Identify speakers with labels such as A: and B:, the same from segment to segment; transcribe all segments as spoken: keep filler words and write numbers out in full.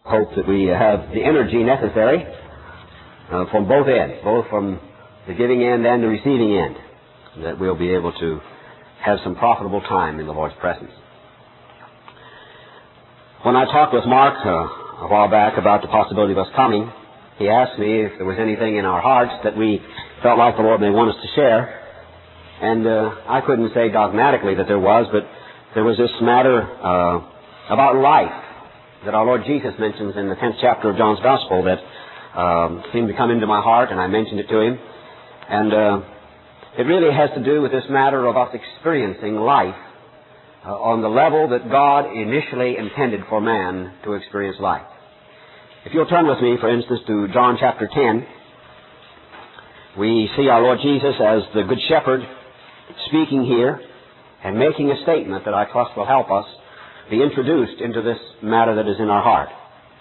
A: Hope that we have the energy necessary uh, from both ends, both from the giving end and the receiving end, that we'll be able to have some profitable time in the Lord's presence. When I talked with Mark uh, a while back about the possibility of us coming, he asked me if there was anything in our hearts that we felt like the Lord may want us to share. And uh, I couldn't say dogmatically that there was, but there was this matter uh, about life that our Lord Jesus mentions in the tenth chapter of John's Gospel that um, seemed to come into my heart, and I mentioned it to him. And uh, it really has to do with this matter of us experiencing life uh, on the level that God initially intended for man to experience life. If you'll turn with me, for instance, to John chapter ten, we see our Lord Jesus as the Good Shepherd speaking here and making a statement that I trust will help us be introduced into this matter that is in our heart.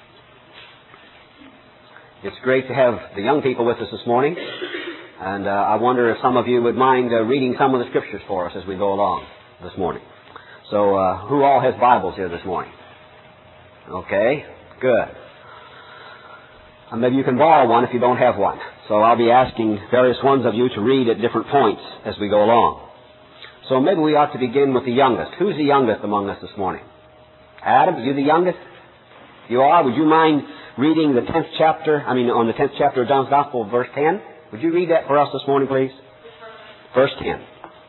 A: It's great to have the young people with us this morning, and uh, I wonder if some of you would mind uh, reading some of the scriptures for us as we go along this morning. So, uh, who all has Bibles here this morning? Okay, good. Uh, maybe you can borrow one if you don't have one. So I'll be asking various ones of you to read at different points as we go along. So maybe we ought to begin with the youngest. Who's the youngest among us this morning? Adam, are you the youngest? You are? Would you mind reading the tenth chapter, I mean on the tenth chapter of John's Gospel, verse ten? Would you read that for us this morning, please? Verse ten.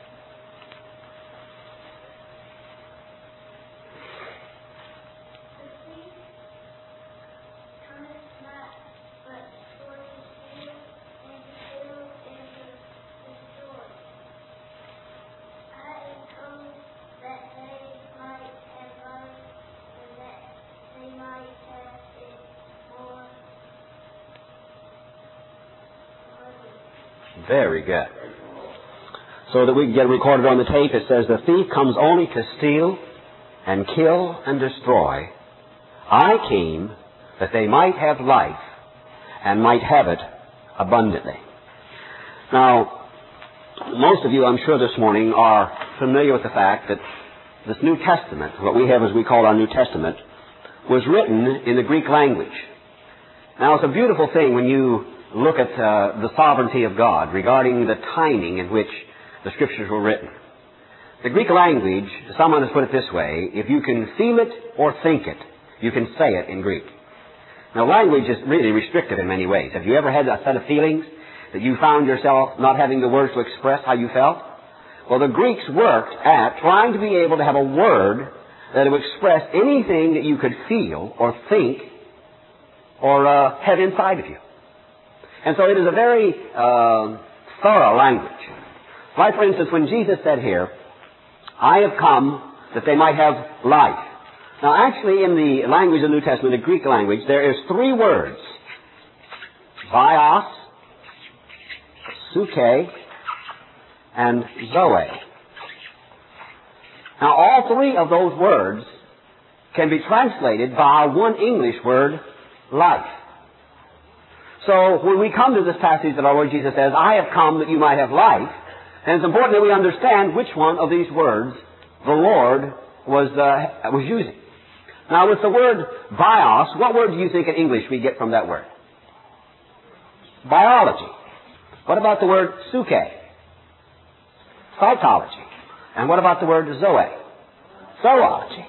A: Very good. So that we can get it recorded on the tape, it says, "The thief comes only to steal and kill and destroy. I came that they might have life and might have it abundantly." Now, most of you, I'm sure, this morning are familiar with the fact that this New Testament, what we have as we call our New Testament, was written in the Greek language. Now, it's a beautiful thing when you look at uh, the sovereignty of God regarding the timing in which the Scriptures were written. The Greek language, someone has put it this way: if you can feel it or think it, you can say it in Greek. Now, language is really restrictive in many ways. Have you ever had a set of feelings that you found yourself not having the words to express how you felt? Well, the Greeks worked at trying to be able to have a word that would express anything that you could feel or think or uh, have inside of you. And so it is a very uh, thorough language. Like, for instance, when Jesus said here, "I have come that they might have life." Now, actually, in the language of the New Testament, the Greek language, there is three words: bios, suke, and zoe. Now, all three of those words can be translated by one English word, life. So when we come to this passage that our Lord Jesus says, "I have come that you might have life," and it's important that we understand which one of these words the Lord was uh, was using. Now, with the word bios, what word do you think in English we get from that word? Biology. What about the word suke? Psychology. And what about the word zoe? Zoology.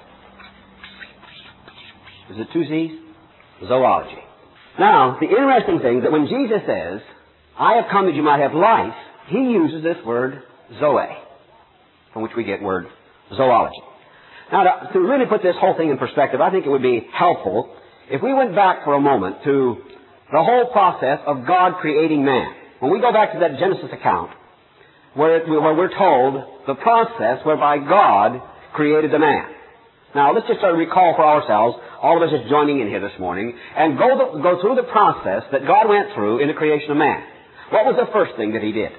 A: Is it two Z's? Zoology. Now, the interesting thing is that when Jesus says, "I have come that you might have life," he uses this word zoe, from which we get word zoology. Now, to, to really put this whole thing in perspective, I think it would be helpful if we went back for a moment to the whole process of God creating man. When we go back to that Genesis account, where, it, where we're told the process whereby God created the man. Now, let's just sort of recall for ourselves, all of us just joining in here this morning, and go, the, go through the process that God went through in the creation of man. What was the first thing that He did?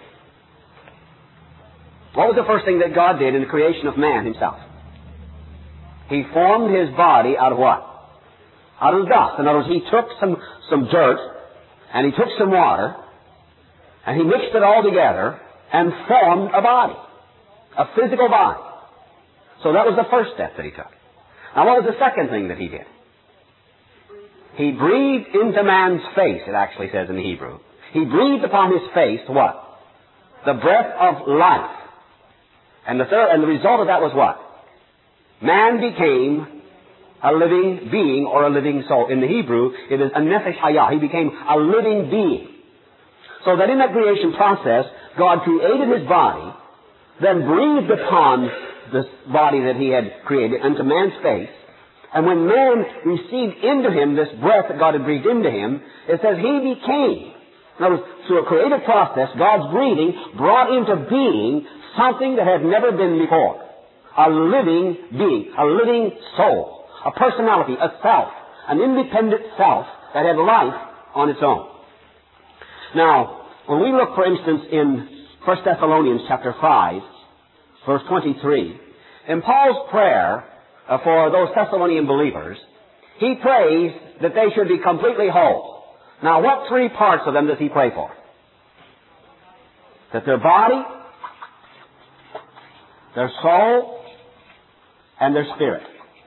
A: What was the first thing that God did in the creation of man Himself? He formed His body out of what? Out of dust. In other words, He took some, some dirt, and He took some water, and He mixed it all together, and formed a body. A physical body. So that was the first step that He took. Now, what was the second thing that He did? He breathed into man's face, it actually says in the Hebrew. He breathed upon his face what? The breath of life. And the third, and the result of that was what? Man became a living being or a living soul. In the Hebrew, it is a nefesh hayah. He became a living being. So that in that creation process, God created his body, then breathed upon this body that he had created into man's face. And when man received into him this breath that God had breathed into him, it says he became. In other words, through a creative process, God's breathing brought into being something that had never been before. A living being, a living soul, a personality, a self, an independent self that had life on its own. Now, when we look, for instance, in First Thessalonians chapter five, verse twenty-three, in Paul's prayer uh, for those Thessalonian believers, he prays that they should be completely whole. Now, what three parts of them does he pray for? That their body, their soul, and their spirit.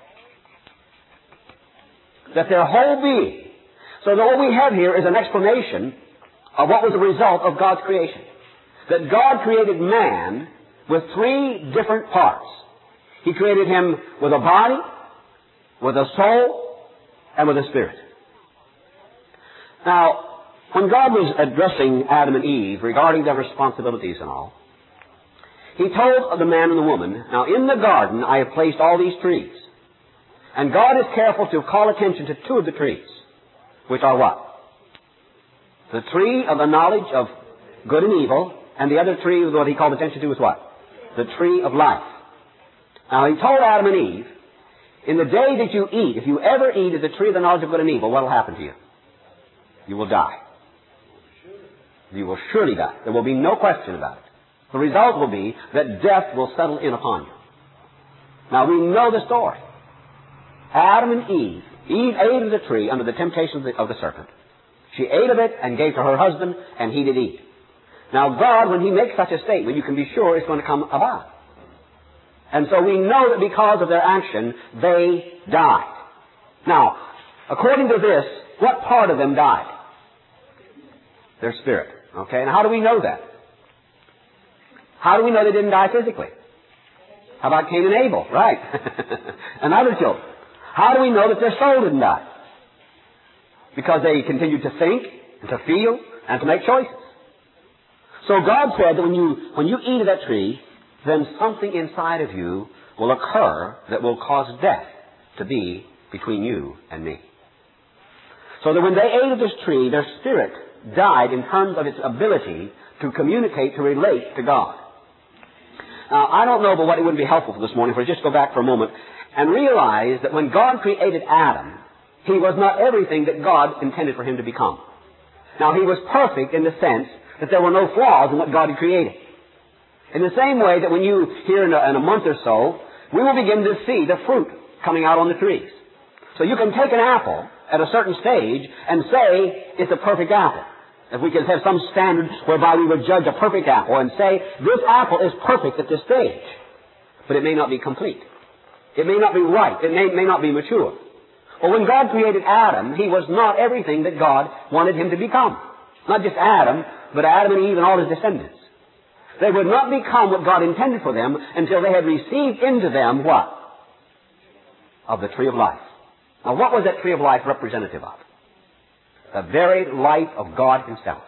A: That their whole being. So that what we have here is an explanation of what was the result of God's creation. That God created man with three different parts. He created him with a body, with a soul, and with a spirit. Now, when God was addressing Adam and Eve regarding their responsibilities and all, He told the man and the woman, now in the garden I have placed all these trees. And God is careful to call attention to two of the trees, which are what? The tree of the knowledge of good and evil, and the other tree, what He called attention to, is what? The tree of life. Now He told Adam and Eve, in the day that you eat, if you ever eat of the tree of the knowledge of good and evil, what will happen to you? You will die. You will surely die. There will be no question about it. The result will be that death will settle in upon you. Now we know the story. Adam and Eve, Eve ate of the tree under the temptation of the, of the serpent. She ate of it and gave to her husband, and he did eat. Now God, when He makes such a statement, you can be sure it's going to come about. And so we know that because of their action, they died. Now, according to this, what part of them died? Their spirit. Okay, and how do we know that? How do we know they didn't die physically? How about Cain and Abel? Right. And other children. How do we know that their soul didn't die? Because they continued to think, and to feel, and to make choices. So God said that when you, when you eat of that tree, then something inside of you will occur that will cause death to be between you and me. So that when they ate of this tree, their spirit died in terms of its ability to communicate, to relate to God. Now, I don't know, but what it would be helpful for this morning if we just go back for a moment and realize that when God created Adam, he was not everything that God intended for him to become. Now, he was perfect in the sense that there were no flaws in what God had created. In the same way that when you, here in a, in a month or so, we will begin to see the fruit coming out on the trees. So you can take an apple at a certain stage and say it's a perfect apple. If we could have some standard whereby we would judge a perfect apple and say, this apple is perfect at this stage. But it may not be complete. It may not be right. It may, may not be mature. Well, when God created Adam, he was not everything that God wanted him to become. Not just Adam, but Adam and Eve and all his descendants. They would not become what God intended for them until they had received into them what? Of the tree of life. Now, what was that tree of life representative of? The very life of God himself.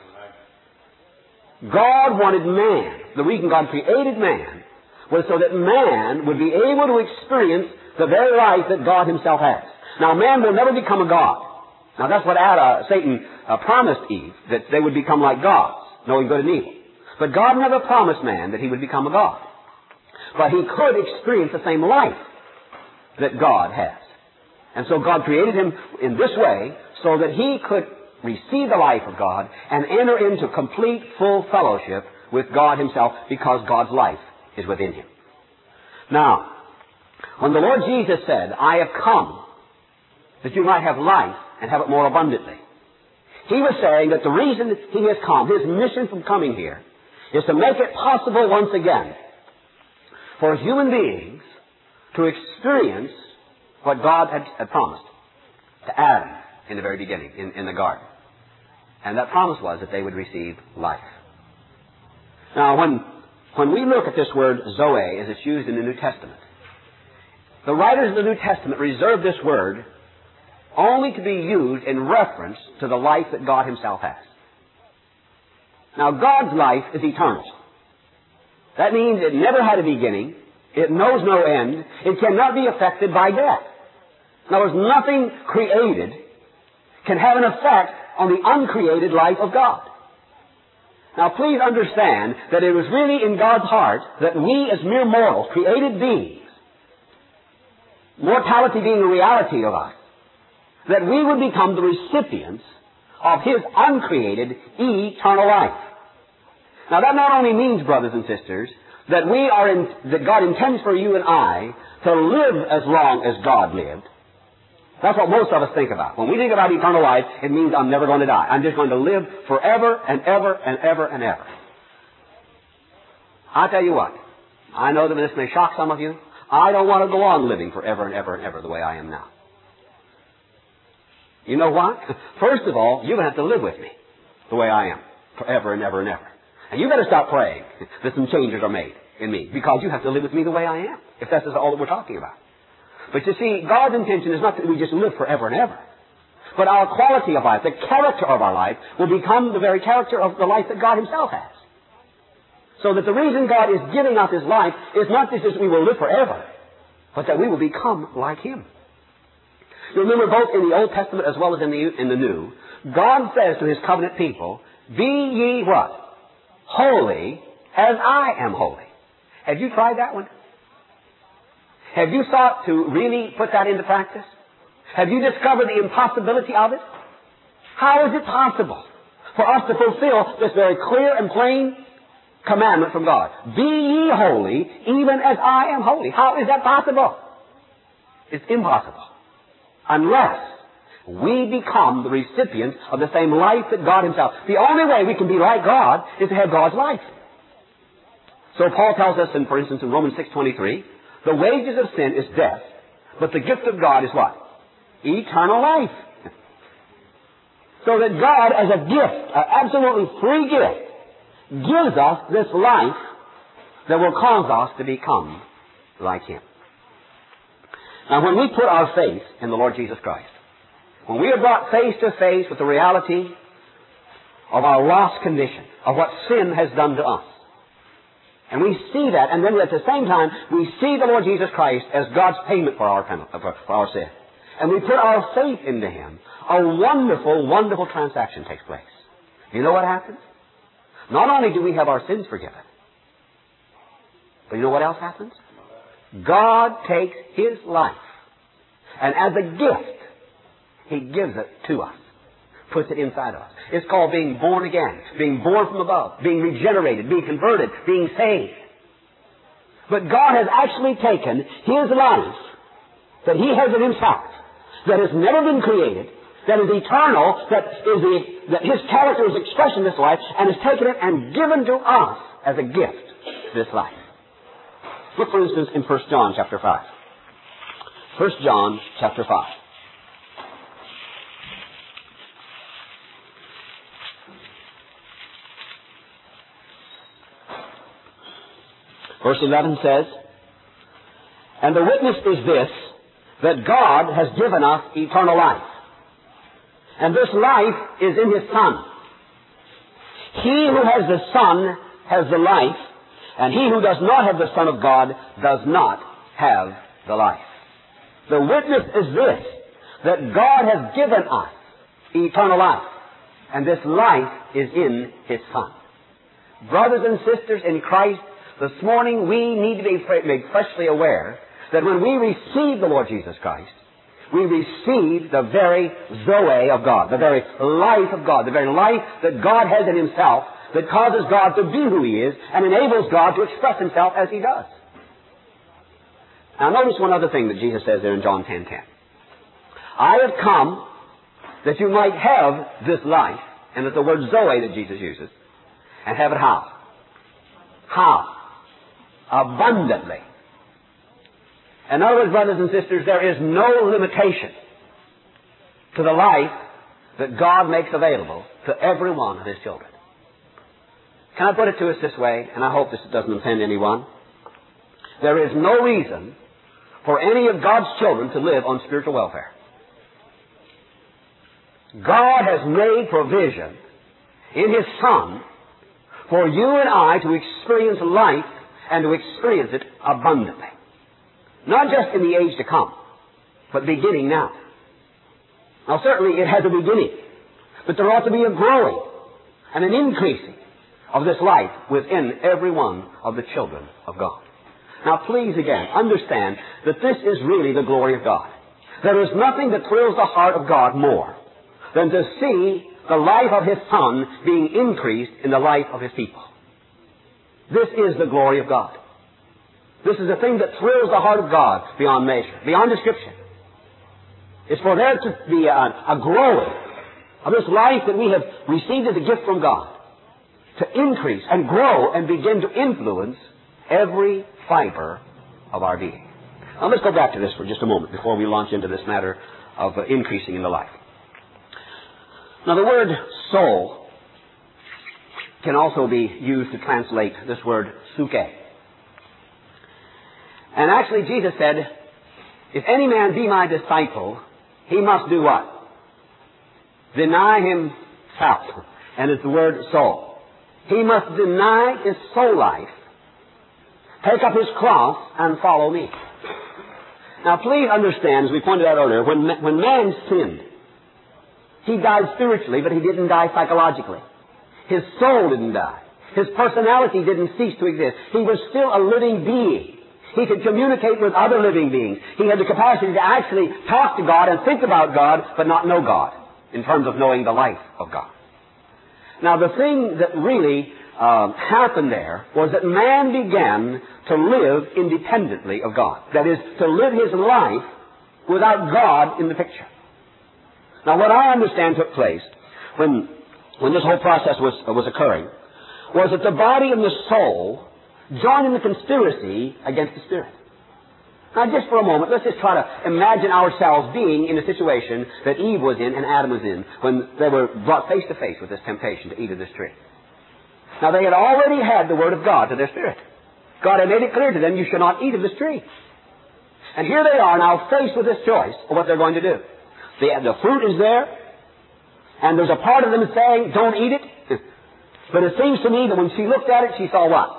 A: God wanted man. The reason God created man was so that man would be able to experience the very life that God himself has. Now, man will never become a God. Now, that's what Adam, Satan uh, promised Eve, that they would become like gods, knowing good and evil. But God never promised man that he would become a God. But he could experience the same life that God has. And so God created him in this way so that he could receive the life of God and enter into complete, full fellowship with God himself, because God's life is within him. Now, when the Lord Jesus said, I have come that you might have life and have it more abundantly, he was saying that the reason that he has come, his mission from coming here, is to make it possible once again for human beings to experience what God had, had promised to Adam in the very beginning, in, in the garden. And that promise was that they would receive life. Now, when, when we look at this word Zoe as it's used in the New Testament, the writers of the New Testament reserve this word only to be used in reference to the life that God Himself has. Now, God's life is eternal. That means it never had a beginning. It knows no end. It cannot be affected by death. In other words, nothing created can have an effect on the uncreated life of God. Now, please understand that it was really in God's heart that we as mere mortals, created beings, mortality being a reality of us, that we would become the recipients of His uncreated eternal life. Now, that not only means, brothers and sisters, that we are in, that God intends for you and I to live as long as God lived. That's what most of us think about. When we think about eternal life, it means I'm never going to die. I'm just going to live forever and ever and ever and ever. I'll tell you what. I know that this may shock some of you. I don't want to go on living forever and ever and ever the way I am now. You know what? First of all, you're going to have to live with me the way I am forever and ever and ever. And you better stop praying that some changes are made in me, because you have to live with me the way I am, if that's all that we're talking about. But you see, God's intention is not that we just live forever and ever. But our quality of life, the character of our life, will become the very character of the life that God Himself has. So that the reason God is giving us His life is not just that we will live forever, but that we will become like Him. You remember, both in the Old Testament as well as in the, in the New, God says to His covenant people, be ye what? Holy as I am holy. Have you tried that one? Have you sought to really put that into practice? Have you discovered the impossibility of it? How is it possible for us to fulfill this very clear and plain commandment from God? Be ye holy, even as I am holy. How is that possible? It's impossible. Unless we become the recipients of the same life that God Himself. The only way we can be like God is to have God's life. So Paul tells us, in, for instance, in Romans six twenty-three, the wages of sin is death, but the gift of God is what? Eternal life. So that God, as a gift, an absolutely free gift, gives us this life that will cause us to become like Him. Now, when we put our faith in the Lord Jesus Christ, when we are brought face to face with the reality of our lost condition, of what sin has done to us, and we see that, and then at the same time, we see the Lord Jesus Christ as God's payment for our penalty, for, for our sin, and we put our faith into Him, a wonderful, wonderful transaction takes place. You know what happens? Not only do we have our sins forgiven, but you know what else happens? God takes His life, and as a gift, He gives it to us, puts it inside of us. It's called being born again, being born from above, being regenerated, being converted, being saved. But God has actually taken His life that He has in Himself, that has never been created, that is eternal, that is the, that His character is expressed in this life, and has taken it and given to us as a gift this life. Look, for instance, in First John chapter five. First John chapter five. Verse eleven says, and the witness is this, that God has given us eternal life. And this life is in His Son. He who has the Son has the life, and he who does not have the Son of God does not have the life. The witness is this, that God has given us eternal life, and this life is in His Son. Brothers and sisters in Christ, this morning we need to be made freshly aware that when we receive the Lord Jesus Christ, we receive the very Zoe of God, the very life of God, the very life that God has in Himself, that causes God to be who He is and enables God to express Himself as He does. Now notice one other thing that Jesus says there in John ten ten. I have come that you might have this life, and it's the word Zoe that Jesus uses, and have it how? How? Abundantly. In other words, brothers and sisters, there is no limitation to the life that God makes available to every one of His children. Can I put it to us this way, and I hope this doesn't offend anyone? There is no reason for any of God's children to live on spiritual welfare. God has made provision in His Son for you and I to experience life and to experience it abundantly. Not just in the age to come, but beginning now. Now certainly it has a beginning, but there ought to be a growing and an increasing of this life within every one of the children of God. Now please again, understand that this is really the glory of God. There is nothing that thrills the heart of God more than to see the life of His Son being increased in the life of His people. This is the glory of God. This is the thing that thrills the heart of God beyond measure, beyond description. It's for there to be a, a growing of this life that we have received as a gift from God, to increase and grow and begin to influence every fiber of our being. Now let's go back to this for just a moment before we launch into this matter of uh, increasing in the life. Now the word soul can also be used to translate this word suke. And actually Jesus said, if any man be my disciple, he must do what? Deny himself. And it's the word soul. He must deny his soul life, take up his cross, and follow me. Now please understand, as we pointed out earlier, when, when man sinned, he died spiritually, but he didn't die psychologically. His soul didn't die. His personality didn't cease to exist. He was still a living being. He could communicate with other living beings. He had the capacity to actually talk to God and think about God, but not know God, in terms of knowing the life of God. Now the thing that really uh, happened there was that man began to live independently of God. That is, to live his life without God in the picture. Now what I understand took place when, when this whole process was, was occurring was that the body and the soul joined in the conspiracy against the Spirit. Now just for a moment, let's just try to imagine ourselves being in a situation that Eve was in and Adam was in when they were brought face to face with this temptation to eat of this tree. Now they had already had the Word of God to their spirit. God had made it clear to them, you shall not eat of this tree. And here they are now faced with this choice of what they're going to do. The, the fruit is there, and there's a part of them saying, don't eat it. But it seems to me that when she looked at it, she saw what?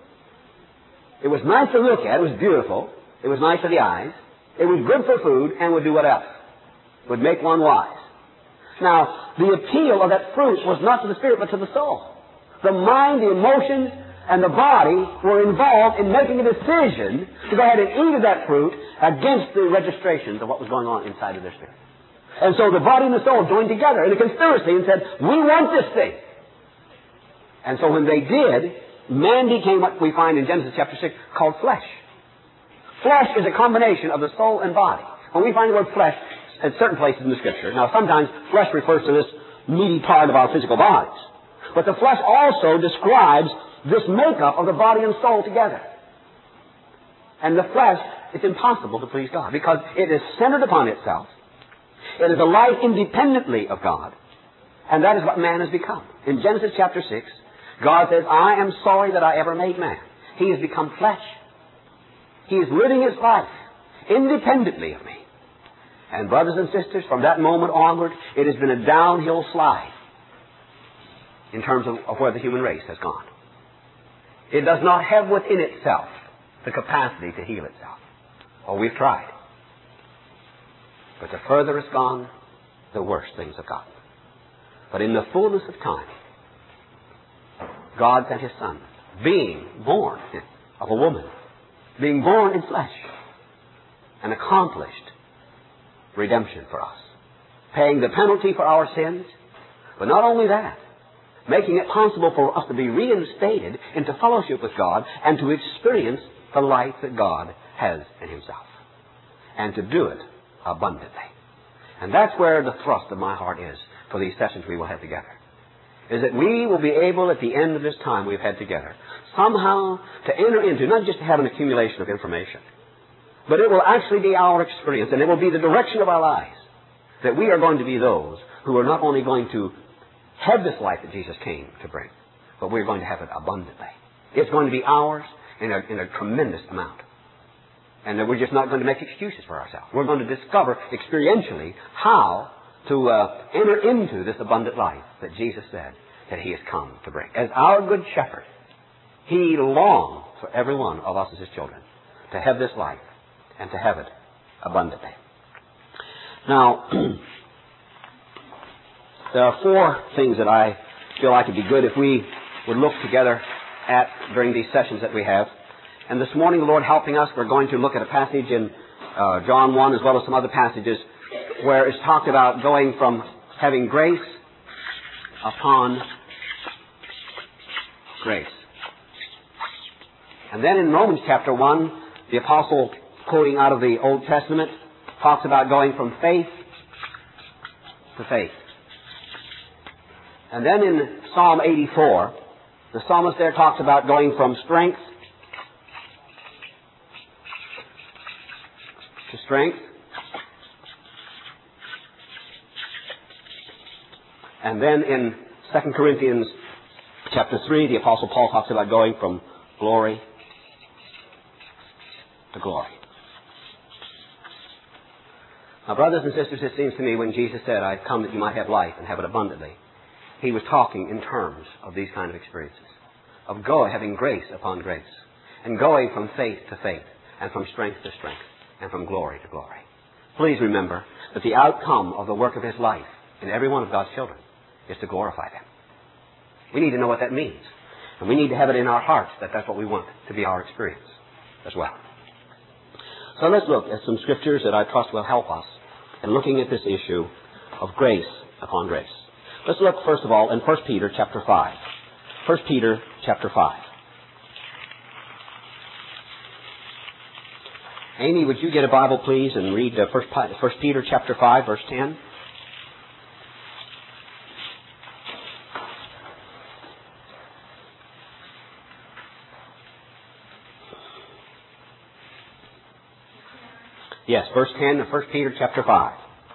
A: It was nice to look at, it was beautiful, it was nice to the eyes, it was good for food, and would do what else? Would make one wise. Now, the appeal of that fruit was not to the spirit, but to the soul. The mind, the emotions, and the body were involved in making a decision to go ahead and eat of that fruit against the registrations of what was going on inside of their spirit. And so the body and the soul joined together in a conspiracy and said, we want this thing. And so when they did, man became what we find in Genesis chapter six called flesh. Flesh is a combination of the soul and body. When we find the word flesh at certain places in the Scripture, now sometimes flesh refers to this meaty part of our physical bodies. But the flesh also describes this makeup of the body and soul together. And the flesh, it's impossible to please God because it is centered upon itself. It is a life independently of God. And that is what man has become. In Genesis chapter six, God says, I am sorry that I ever made man. He has become flesh. He is living his life independently of me. And brothers and sisters, from that moment onward, it has been a downhill slide in terms of, of where the human race has gone. It does not have within itself the capacity to heal itself. Oh, we've tried. But the further it's gone, the worse things have gotten. But in the fullness of time, God sent His Son, being born of a woman, being born in flesh, and accomplished redemption for us, paying the penalty for our sins, but not only that, making it possible for us to be reinstated into fellowship with God and to experience the life that God has in Himself, and to do it abundantly. And that's where the thrust of my heart is for these sessions we will have together, is that we will be able at the end of this time we've had together somehow to enter into, not just to have an accumulation of information, but it will actually be our experience and it will be the direction of our lives, that we are going to be those who are not only going to have this life that Jesus came to bring, but we're going to have it abundantly. It's going to be ours in a, in a tremendous amount. And that we're just not going to make excuses for ourselves. We're going to discover experientially how to uh, enter into this abundant life that Jesus said that He has come to bring. As our good shepherd, He longs for every one of us as His children to have this life and to have it abundantly. Now, there are four things that I feel like it'd be good if we would look together at during these sessions that we have. And this morning, the Lord helping us, we're going to look at a passage in uh, John one as well as some other passages where it's talked about going from having grace upon grace. And then in Romans chapter one, the apostle, quoting out of the Old Testament, talks about going from faith to faith. And then in Psalm eighty-four, the psalmist there talks about going from strength to strength. And then in Second Corinthians chapter three, the apostle Paul talks about going from glory to glory. Now, brothers and sisters, it seems to me when Jesus said, I've come that you might have life and have it abundantly, He was talking in terms of these kind of experiences, of go, having grace upon grace, and going from faith to faith, and from strength to strength, and from glory to glory. Please remember that the outcome of the work of His life in every one of God's children is to glorify them. We need to know what that means. And we need to have it in our hearts that that's what we want to be our experience as well. So let's look at some scriptures that I trust will help us in looking at this issue of grace upon grace. Let's look first of all in First Peter chapter five. First Peter chapter five. Amy, would you get a Bible, please, and read uh, First, First Peter chapter five, verse ten? Yes, verse ten of First Peter chapter five.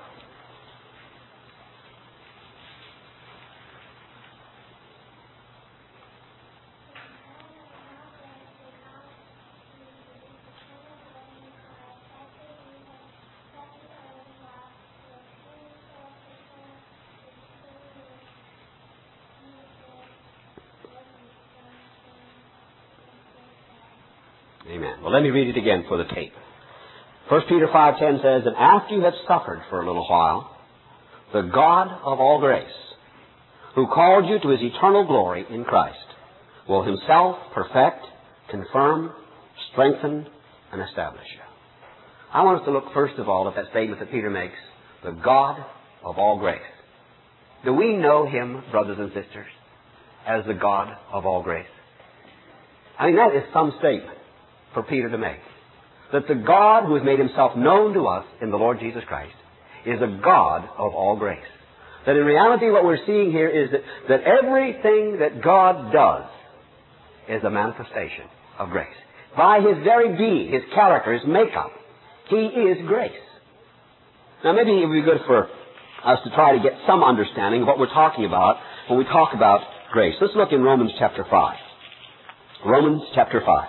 A: Amen. Well, let me read it again for the tape. First Peter five ten says, and after you have suffered for a little while, the God of all grace, who called you to His eternal glory in Christ, will Himself perfect, confirm, strengthen, and establish you. I want us to look first of all at that statement that Peter makes, the God of all grace. Do we know Him, brothers and sisters, as the God of all grace? I mean, that is some statement for Peter to make. That the God who has made Himself known to us in the Lord Jesus Christ is a God of all grace. That in reality what we're seeing here is that, that everything that God does is a manifestation of grace. By His very being, His character, His makeup, He is grace. Now maybe it would be good for us to try to get some understanding of what we're talking about when we talk about grace. Let's look in Romans chapter five. Romans chapter five.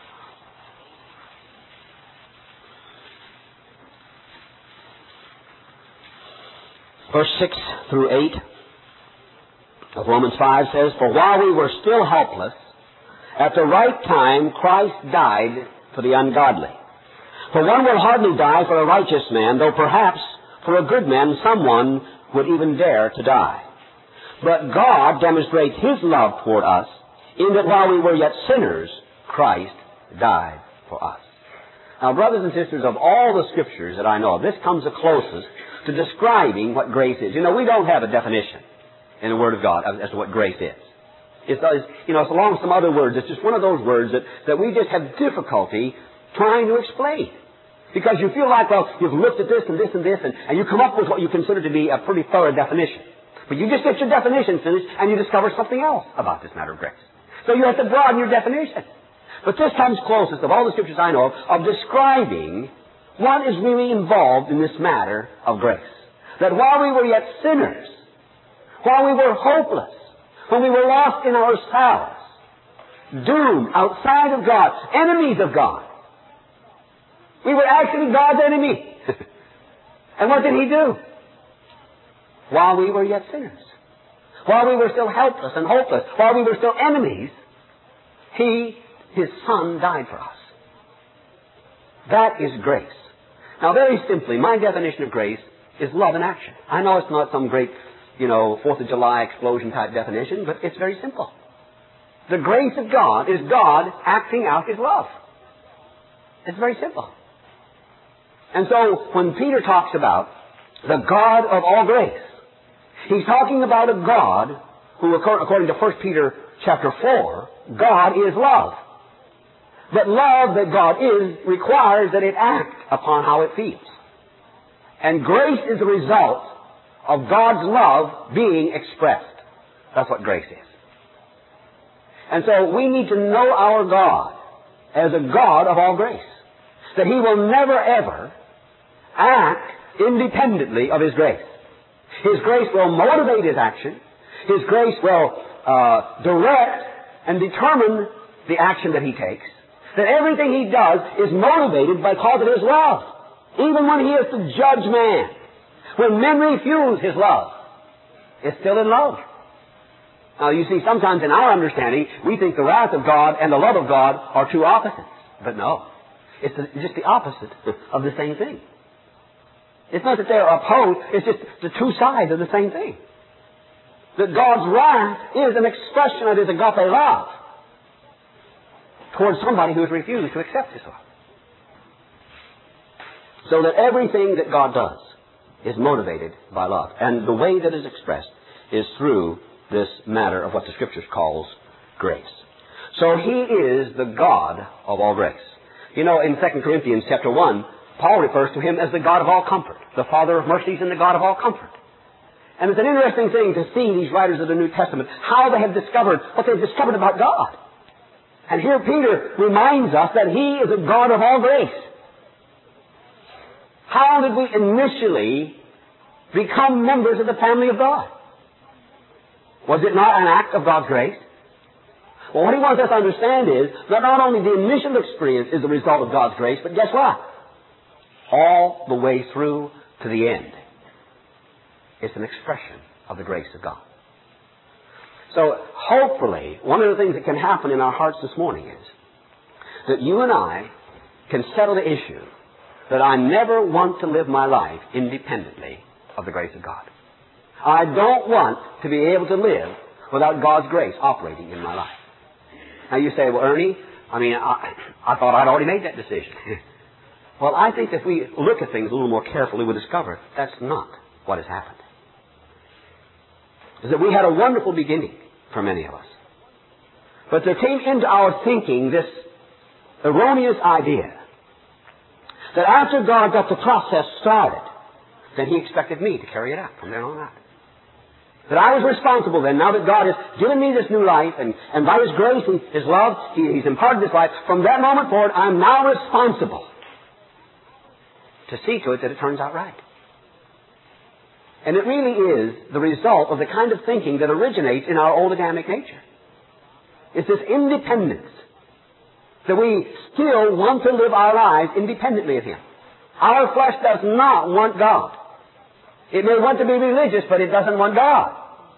A: Verse six through eight of Romans five says, for while we were still helpless, at the right time Christ died for the ungodly. For one will hardly die for a righteous man, though perhaps for a good man someone would even dare to die. But God demonstrates His love toward us, in that while we were yet sinners, Christ died for us. Now, brothers and sisters, of all the scriptures that I know of, this comes the closest to describing what grace is. You know, we don't have a definition in the Word of God as to what grace is. It's, you know, it's along with some other words. It's just one of those words that, that we just have difficulty trying to explain. Because you feel like, well, you've looked at this and this and this, and, and you come up with what you consider to be a pretty thorough definition. But you just get your definition finished, and you discover something else about this matter of grace. So you have to broaden your definition. But this comes closest of all the scriptures I know of, of describing what is really involved in this matter of grace. that while we were yet sinners, while we were hopeless, when we were lost in ourselves, doomed outside of God, enemies of God, we were actually God's enemy. And what did He do? While we were yet sinners, while we were still helpless and hopeless, while we were still enemies, He, His Son, died for us. That is grace. Now, very simply, my definition of grace is love in action. I know it's not some great, you know, Fourth of July explosion type definition, but it's very simple. The grace of God is God acting out His love. It's very simple. And so, when Peter talks about the God of all grace, he's talking about a God who, according to First Peter chapter four, God is love. But love that God is requires that it act upon how it feels. And grace is the result of God's love being expressed. That's what grace is. And so we need to know our God as a God of all grace. That He will never ever act independently of His grace. His grace will motivate His action. His grace will uh, direct and determine the action that He takes. That everything He does is motivated because of His love. Even when He is to judge man, when men refuse His love, it's still in love. Now, you see, sometimes in our understanding, we think the wrath of God and the love of God are two opposites. But no. It's just the opposite of the same thing. It's not that they're opposed, it's just the two sides of the same thing. That God's wrath is an expression of His agape love towards somebody who has refused to accept His love. So that everything that God does is motivated by love. And the way that is expressed is through this matter of what the Scriptures calls grace. So He is the God of all grace. You know, in Second Corinthians chapter one, Paul refers to Him as the God of all comfort, the Father of mercies and the God of all comfort. And it's an interesting thing to see these writers of the New Testament, how they have discovered what they've discovered about God. And here Peter reminds us that He is a God of all grace. How did we initially become members of the family of God? Was it not an act of God's grace? Well, what he wants us to understand is that not only the initial experience is the result of God's grace, but guess what? All the way through to the end, it's an expression of the grace of God. So, hopefully, one of the things that can happen in our hearts this morning is that you and I can settle the issue that I never want to live my life independently of the grace of God. I don't want to be able to live without God's grace operating in my life. Now you say, well, Ernie, I mean, I, I thought I'd already made that decision. Well, I think if we look at things a little more carefully, we'll discover that's not what has happened. Is that we had a wonderful beginning for many of us. But there came into our thinking this erroneous idea that after God got the process started, then He expected me to carry it out from there on out. That I was responsible then, now that God has given me this new life, and, and by His grace and His love, he, He's imparted this life, from that moment forward, I'm now responsible to see to it that it turns out right. And it really is the result of the kind of thinking that originates in our old Adamic nature. It's this independence that we still want to live our lives independently of Him. Our flesh does not want God. It may want to be religious, but it doesn't want God.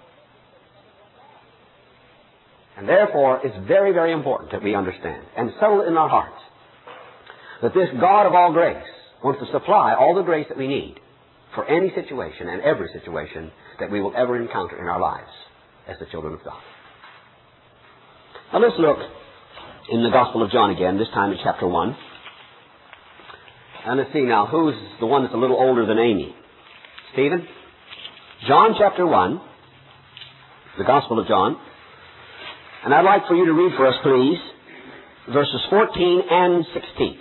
A: And therefore, it's very, very important that we understand and settle in our hearts that this God of all grace wants to supply all the grace that we need for any situation and every situation that we will ever encounter in our lives as the children of God. Now let's look in the Gospel of John again, this time in chapter one. And let's see now, who's the one that's a little older than Amy? Stephen? John chapter one, the Gospel of John. And I'd like for you to read for us, please, verses fourteen and sixteen.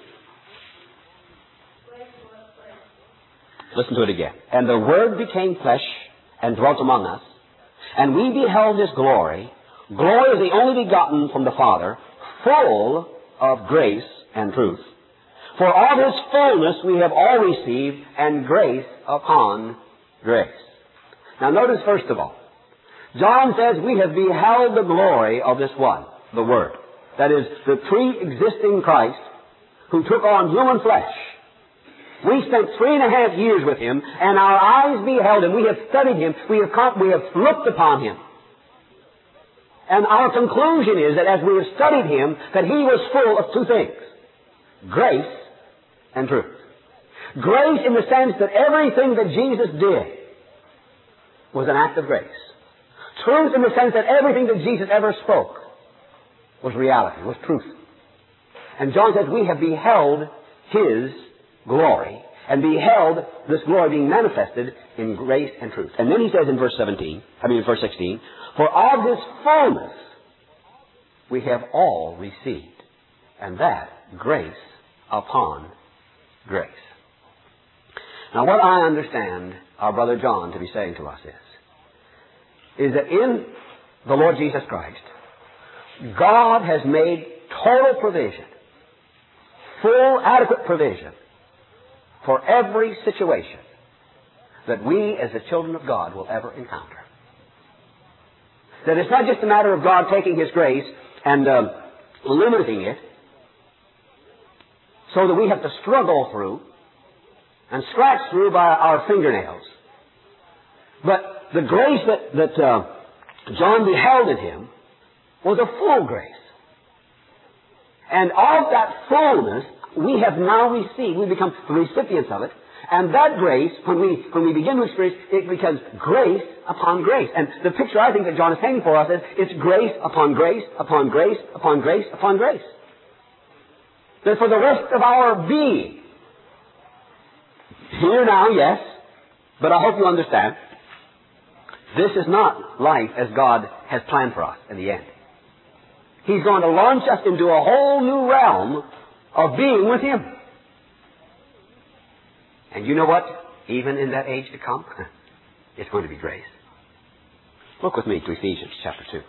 A: Listen to it again. And the Word became flesh and dwelt among us, and we beheld His glory, glory of the only begotten from the Father, full of grace and truth. For of His fullness we have all received, and grace upon grace. Now notice first of all, John says we have beheld the glory of this one, the Word. That is, the pre-existing Christ who took on human flesh. We spent three and a half years with Him, and our eyes beheld Him. We have studied Him. We have, come, we have looked upon Him. And our conclusion is that as we have studied Him, that He was full of two things: grace and truth. Grace in the sense that everything that Jesus did was an act of grace. Truth in the sense that everything that Jesus ever spoke was reality, was truth. And John says we have beheld His glory, and beheld this glory being manifested in grace and truth. And then he says in verse seventeen, I mean in verse sixteen, for of His fullness we have all received, and that grace upon grace. Now what I understand our brother John to be saying to us is, is that in the Lord Jesus Christ, God has made total provision, full, adequate provision, for every situation that we as the children of God will ever encounter. That it's not just a matter of God taking His grace and um, limiting it so that we have to struggle through and scratch through by our fingernails. But the grace that, that uh, John beheld in Him was a full grace. And of that fullness, we have now received, we become the recipients of it, and that grace, when we when we begin to experience, it becomes grace upon grace. And the picture I think that John is painting for us is, it's grace upon grace, upon grace, upon grace, upon grace. That for the rest of our being, here now, yes, but I hope you understand, this is not life as God has planned for us in the end. He's going to launch us into a whole new realm of being with Him. And you know what? Even in that age to come, it's going to be grace. Look with me to Ephesians chapter two.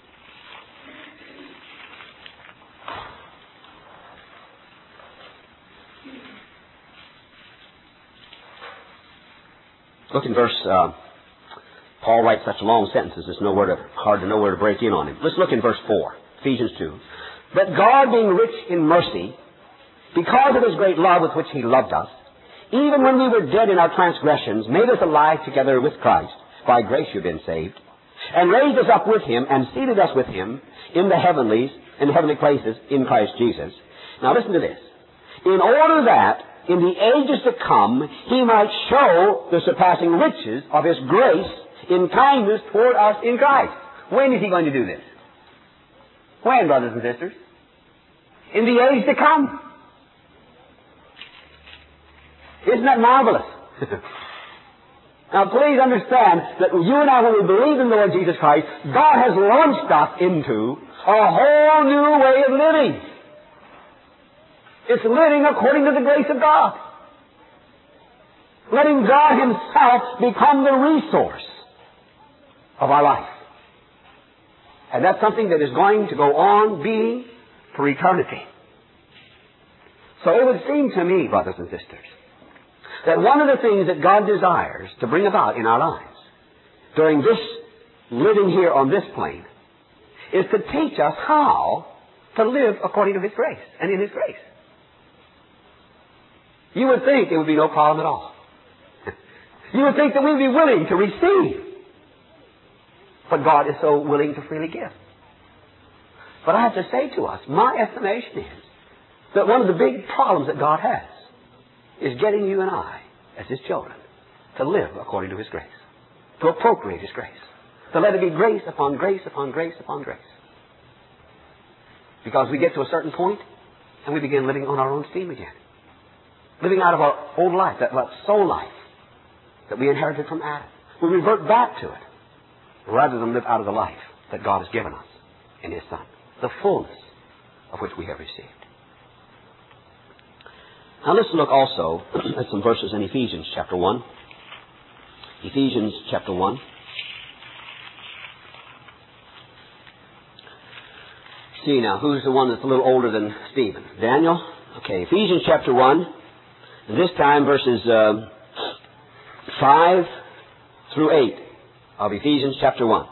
A: Look in verse, uh, Paul writes such long sentences, it's nowhere to, hard to know where to break in on him. Let's look in verse four, Ephesians two. That God, being rich in mercy, because of His great love with which He loved us, even when we were dead in our transgressions, made us alive together with Christ. By grace you've been saved. And raised us up with Him, and seated us with Him in the heavenlies, in the heavenly places, in Christ Jesus. Now listen to this. In order that, in the ages to come, He might show the surpassing riches of His grace in kindness toward us in Christ. When is He going to do this? When, brothers and sisters? In the age to come. Isn't that marvelous? Now please understand that you and I, when we believe in the Lord Jesus Christ, God has launched us into a whole new way of living. It's living according to the grace of God. Letting God Himself become the resource of our life. And that's something that is going to go on being for eternity. So it would seem to me, brothers and sisters, that one of the things that God desires to bring about in our lives during this living here on this plane is to teach us how to live according to His grace and in His grace. You would think it would be no problem at all. You would think that we'd be willing to receive. But God is so willing to freely give. But I have to say to us, my estimation is that one of the big problems that God has is getting you and I, as His children, to live according to His grace. To appropriate His grace. To let it be grace upon grace upon grace upon grace. Because we get to a certain point and we begin living on our own steam again. Living out of our old life, that, that soul life that we inherited from Adam. We revert back to it rather than live out of the life that God has given us in His Son. The fullness of which we have received. Now let's look also at some verses in Ephesians chapter one. Ephesians chapter one. See now, who's the one that's a little older than Stephen? Daniel? Okay, Ephesians chapter one. And this time verses uh, five through eight of Ephesians chapter one.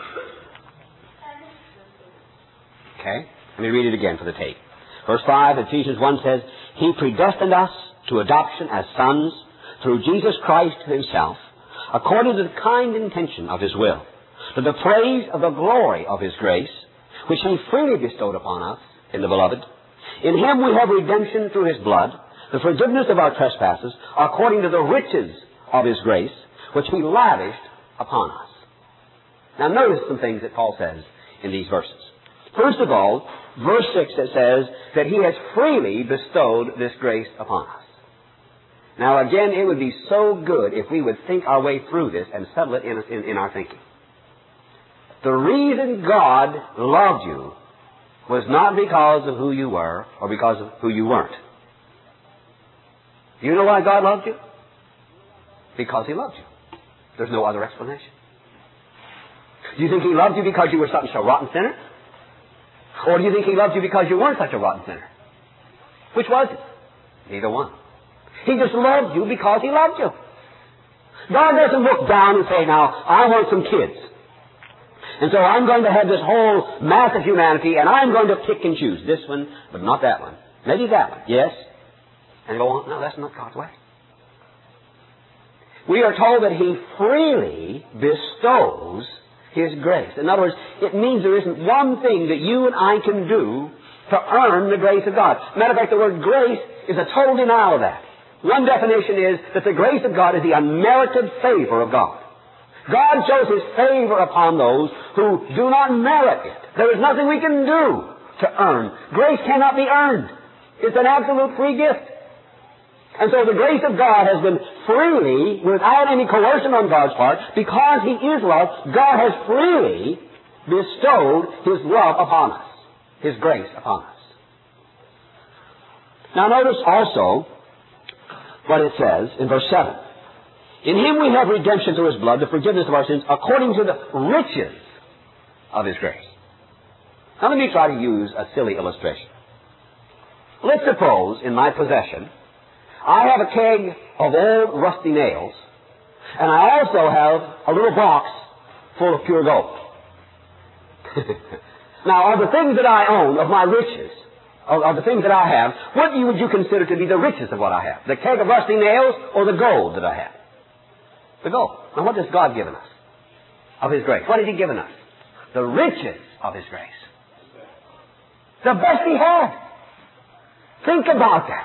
A: Okay? Let me read it again for the tape. Verse five, Ephesians one says, He predestined us to adoption as sons through Jesus Christ Himself, according to the kind intention of His will, to the praise of the glory of His grace, which He freely bestowed upon us in the Beloved. In Him we have redemption through His blood, the forgiveness of our trespasses, according to the riches of His grace, which He lavished upon us. Now notice some things that Paul says in these verses. First of all, verse six, it says that He has freely bestowed this grace upon us. Now again, it would be so good if we would think our way through this and settle it in, in, in our thinking. The reason God loved you was not because of who you were or because of who you weren't. Do you know why God loved you? Because He loved you. There's no other explanation. Do you think He loved you because you were such a rotten sinner? Or do you think He loved you because you weren't such a rotten sinner? Which was it? Neither one. He just loved you because He loved you. God doesn't look down and say, now, I want some kids. And so I'm going to have this whole mass of humanity, and I'm going to pick and choose this one, but not that one. Maybe that one. Yes. And go on. No, that's not God's way. We are told that He freely bestows His grace. In other words, it means there isn't one thing that you and I can do to earn the grace of God. Matter of fact, the word grace is a total denial of that. One definition is that the grace of God is the unmerited favor of God. God shows His favor upon those who do not merit it. There is nothing we can do to earn. Grace cannot be earned. It's an absolute free gift. And so the grace of God has been freely, without any coercion on God's part, because He is love, God has freely bestowed His love upon us, His grace upon us. Now notice also what it says in verse seven. In Him we have redemption through His blood, the forgiveness of our sins, according to the riches of His grace. Now let me try to use a silly illustration. Let's suppose in my possession I have a keg of old rusty nails, and I also have a little box full of pure gold. Now, of the things that I own, of my riches, of, of the things that I have, what would you consider to be the riches of what I have? The keg of rusty nails or the gold that I have? The gold. Now, what has God given us of His grace? What has He given us? The riches of His grace. The best He had. Think about that.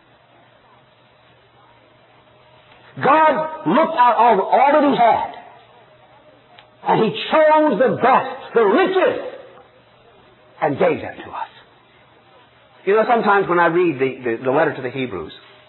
A: God looked out over all that He had, and He chose the best, the richest, and gave them to us. You know, sometimes when I read the, the, the letter to the Hebrews,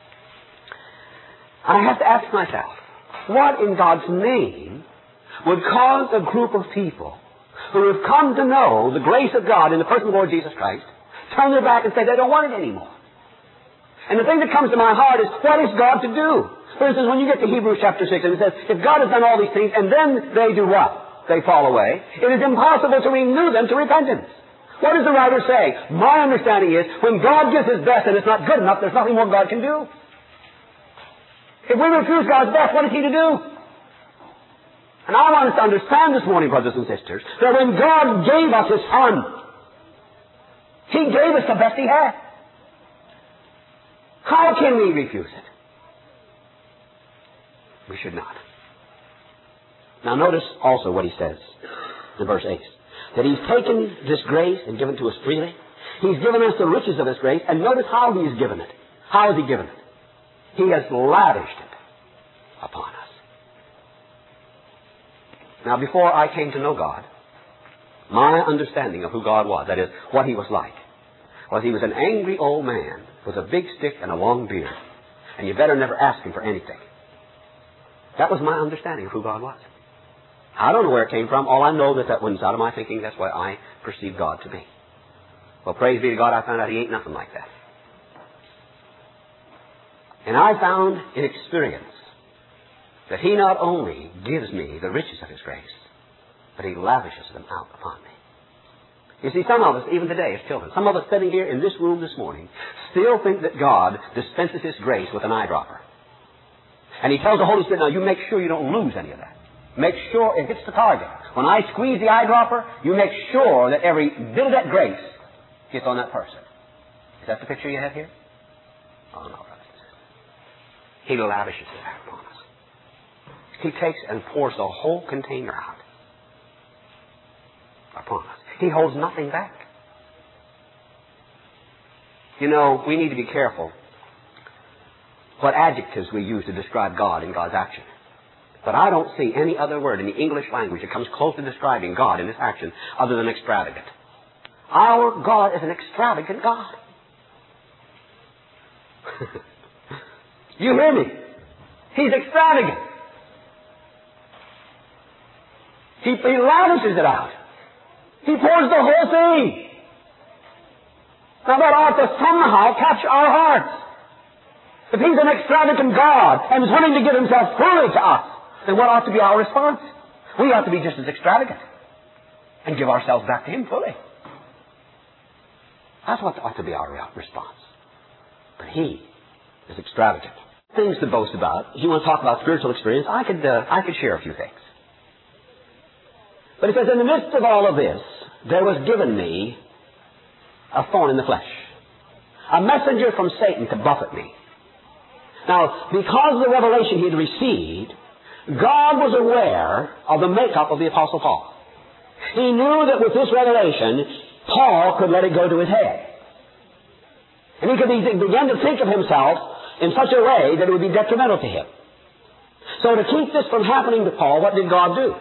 A: I have to ask myself, what in God's name would cause a group of people who have come to know the grace of God in the person of the Lord Jesus Christ turn their back and say they don't want it anymore? And the thing that comes to my heart is, what is God to do? For instance, when you get to Hebrews chapter six, and it says, if God has done all these things, and then they do what? They fall away. It is impossible to renew them to repentance. What does the writer say? My understanding is, when God gives His best and it's not good enough, there's nothing more God can do. If we refuse God's best, what is He to do? And I want us to understand this morning, brothers and sisters, that when God gave us His Son, He gave us the best He had. How can we refuse it? We should not. Now notice also what he says in verse eight. That He's taken this grace and given to us freely. He's given us the riches of His grace. And notice how He's given it. How has He given it? He has lavished it upon us. Now before I came to know God, my understanding of who God was, that is, what He was like, was He was an angry old man with a big stick and a long beard. And you better never ask Him for anything. That was my understanding of who God was. I don't know where it came from. All I know that that went out of my thinking. That's why I perceive God to be. Well, praise be to God, I found out He ain't nothing like that. And I found in experience that He not only gives me the riches of His grace, but He lavishes them out upon me. You see, some of us, even today as children, some of us sitting here in this room this morning, still think that God dispenses His grace with an eyedropper. And He tells the Holy Spirit, now you make sure you don't lose any of that. Make sure it hits the target. When I squeeze the eyedropper, you make sure that every bit of that grace gets on that person. Is that the picture you have here? Oh, no, brothers. He lavishes it upon us. He takes and pours the whole container out upon us. He holds nothing back. You know, we need to be careful what adjectives we use to describe God and God's action. But I don't see any other word in the English language that comes close to describing God in this action other than extravagant. Our God is an extravagant God. You hear me? He's extravagant. He, he lavishes it out. He pours the whole thing. Now that ought to somehow capture our hearts. If He's an extravagant God and is willing to give Himself fully to us, then what ought to be our response? We ought to be just as extravagant and give ourselves back to Him fully. That's what ought to be our response. But He is extravagant. Things to boast about. If you want to talk about spiritual experience, I could, uh, I could share a few things. But it says, in the midst of all of this, there was given me a thorn in the flesh. A messenger from Satan to buffet me. Now, because of the revelation he had received, God was aware of the makeup of the Apostle Paul. He knew that with this revelation, Paul could let it go to his head. And he could begin to think of himself in such a way that it would be detrimental to him. So to keep this from happening to Paul, what did God do?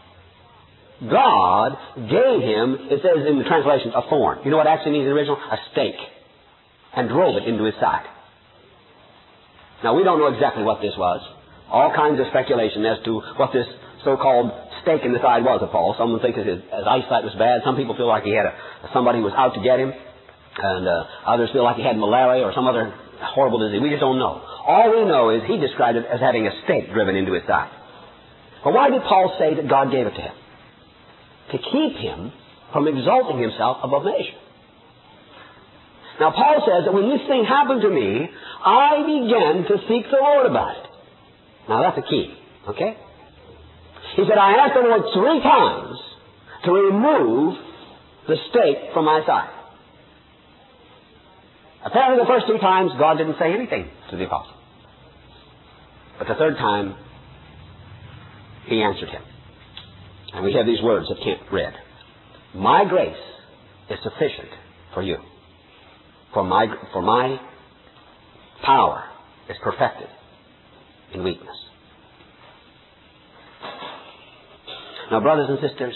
A: God gave him, it says in the translations, a thorn. You know what actually means in the original? A stake. And drove it into his side. Now, we don't know exactly what this was. All kinds of speculation as to what this so-called stake in the side was of Paul. Some think his, his eyesight was bad. Some people feel like he had a, somebody who was out to get him. And uh, others feel like he had malaria or some other horrible disease. We just don't know. All we know is he described it as having a stake driven into his side. But why did Paul say that God gave it to him? To keep him from exalting himself above measure. Now, Paul says that when this thing happened to me, I began to seek the Lord about it. Now, that's a key, okay? He said, I asked the Lord three times to remove the stake from my side. Apparently, the first two times, God didn't say anything to the apostle. But the third time, He answered him. And we have these words that Kent read. My grace is sufficient for you. For my, for my power is perfected in weakness. Now, brothers and sisters,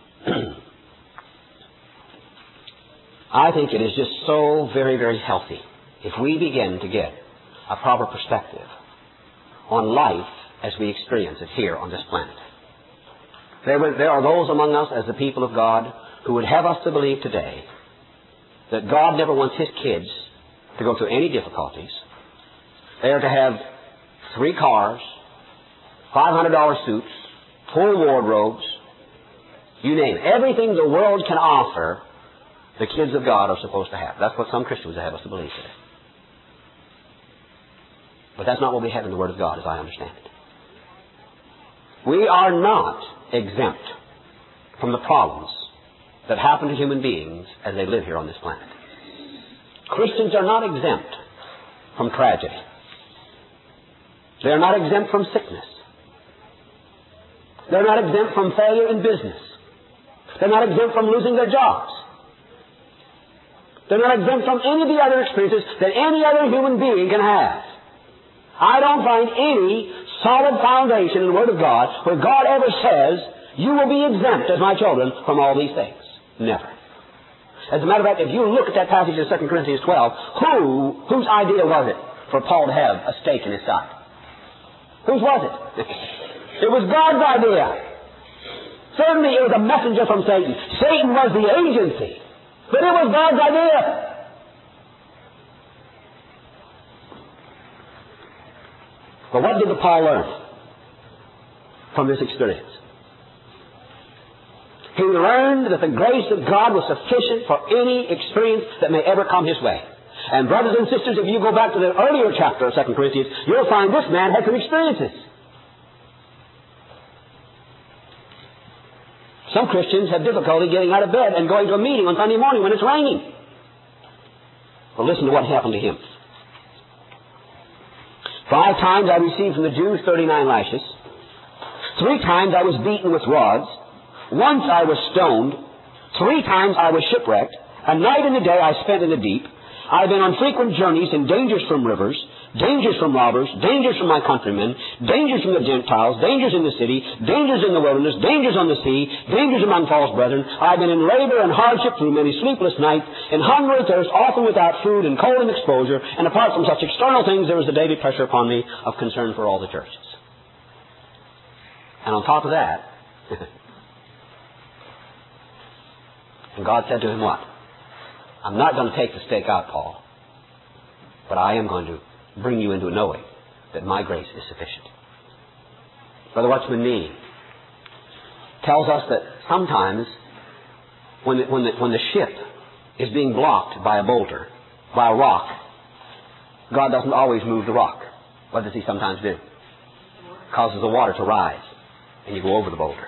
A: I think it is just so very, very healthy if we begin to get a proper perspective on life as we experience it here on this planet. There, were, there are those among us as the people of God who would have us to believe today that God never wants His kids to go through any difficulties. They are to have three cars, five hundred dollar suits, full wardrobes, you name it. Everything the world can offer, the kids of God are supposed to have. That's what some Christians have us to believe today. But that's not what we have in the Word of God, as I understand it. We are not exempt from the problems that happen to human beings as they live here on this planet. Christians are not exempt from tragedy. They are not exempt from sickness. They're not exempt from failure in business. They're not exempt from losing their jobs. They're not exempt from any of the other experiences that any other human being can have. I don't find any solid foundation in the Word of God where God ever says, you will be exempt as my children from all these things. Never. As a matter of fact, if you look at that passage in Second Corinthians twelve, who, whose idea was it for Paul to have a stake in his side? Whose was it? It was God's idea. Certainly it was a messenger from Satan. Satan was the agency. But it was God's idea. But what did Paul learn from this experience? He learned that the grace of God was sufficient for any experience that may ever come his way. And brothers and sisters, if you go back to the earlier chapter of Second Corinthians, you'll find this man had some experiences. Some Christians have difficulty getting out of bed and going to a meeting on Sunday morning when it's raining. Well, listen to what happened to him. Five times I received from the Jews thirty-nine lashes. Three times I was beaten with rods. Once I was stoned. Three times I was shipwrecked. A night and a day I spent in the deep. I've been on frequent journeys in dangers from rivers, dangers from robbers, dangers from my countrymen, dangers from the Gentiles, dangers in the city, dangers in the wilderness, dangers on the sea, dangers among false brethren. I've been in labor and hardship through many sleepless nights, in hunger and thirst, often without food, and cold and exposure, and apart from such external things, there was a daily pressure upon me of concern for all the churches. And on top of that, and God said to him what? I'm not going to take the stake out, Paul, but I am going to bring you into knowing that my grace is sufficient. Brother Watchman Nee tells us that sometimes when the, when the, when the ship is being blocked by a boulder, by a rock, God doesn't always move the rock. What does he sometimes do? Causes the water to rise, and you go over the boulder.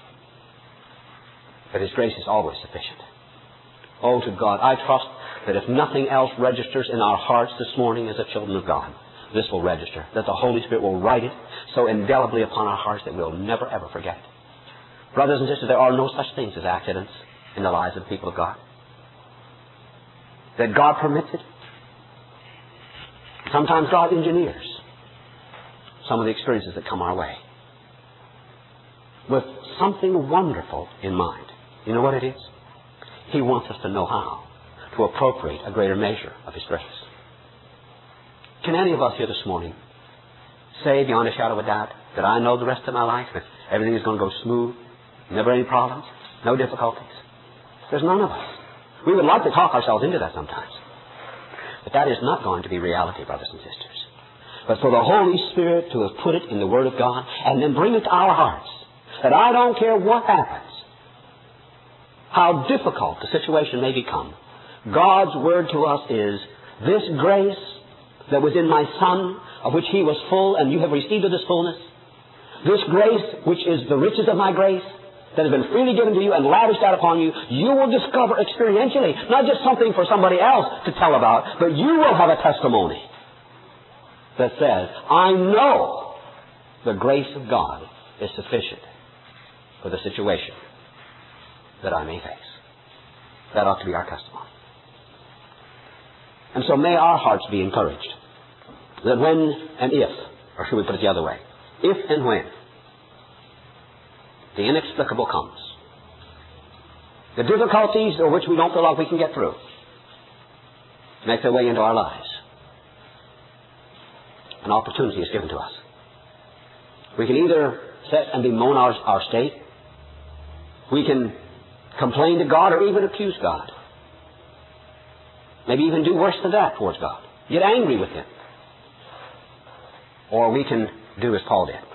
A: But His grace is always sufficient. Oh, to God, I trust that if nothing else registers in our hearts this morning as a children of God, this will register, that the Holy Spirit will write it so indelibly upon our hearts that we'll never, ever forget it. Brothers and sisters, there are no such things as accidents in the lives of the people of God. That God permits it. Sometimes God engineers some of the experiences that come our way with something wonderful in mind. You know what it is? He wants us to know how to appropriate a greater measure of His grace. Can any of us here this morning say beyond a shadow of a doubt that I know the rest of my life that everything is going to go smooth, never any problems, no difficulties? There's none of us. We would like to talk ourselves into that sometimes. But that is not going to be reality, brothers and sisters. But for the Holy Spirit to have put it in the Word of God and then bring it to our hearts, that I don't care what happens, how difficult the situation may become, God's word to us is, this grace that was in my Son, of which He was full, and you have received of this fullness, this grace which is the riches of my grace, that has been freely given to you and lavished out upon you, you will discover experientially, not just something for somebody else to tell about, but you will have a testimony that says, I know the grace of God is sufficient for the situation that I may face. That ought to be our testimony. And so may our hearts be encouraged that when and if, or should we put it the other way, if and when the inexplicable comes, the difficulties over which we don't feel like we can get through make their way into our lives, an opportunity is given to us. We can either sit and bemoan our, our state, we can complain to God or even accuse God. Maybe even do worse than that towards God. Get angry with Him. Or we can do as Paul did.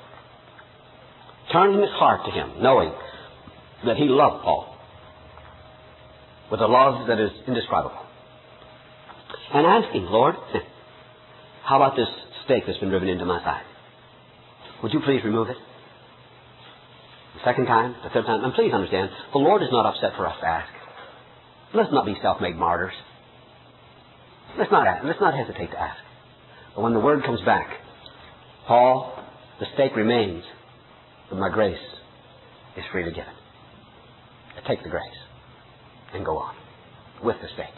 A: Turn his heart to Him, knowing that he loved Paul with a love that is indescribable. And asking, Lord, how about this stake that's been driven into my side? Would you please remove it? The second time, the third time. And please understand, the Lord is not upset for us to ask. Let's not be self-made martyrs. Let's not ask, let's not hesitate to ask. But when the word comes back, Paul, the stake remains, but my grace is freely given. Take the grace and go on with the stake.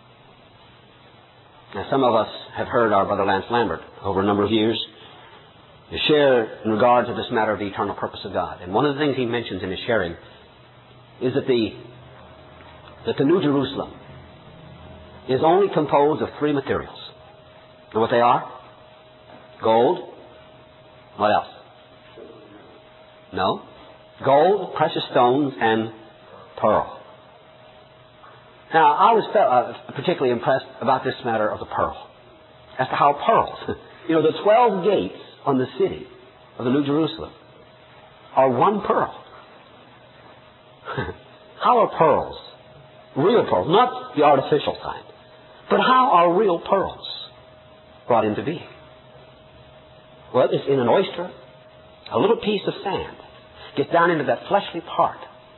A: Now, some of us have heard our brother Lance Lambert over a number of years share in regard to this matter of the eternal purpose of God. And one of the things he mentions in his sharing is that the that the New Jerusalem is only composed of three materials. Know what they are? Gold. What else? No. Gold, precious stones, and pearl. Now, I was uh, particularly impressed about this matter of the pearl. As to how pearls, you know, the twelve gates on the city of the New Jerusalem are one pearl. How are pearls, real pearls, not the artificial kind, but how are real pearls brought into being? Well, it's in an oyster, a little piece of sand gets down into that fleshly part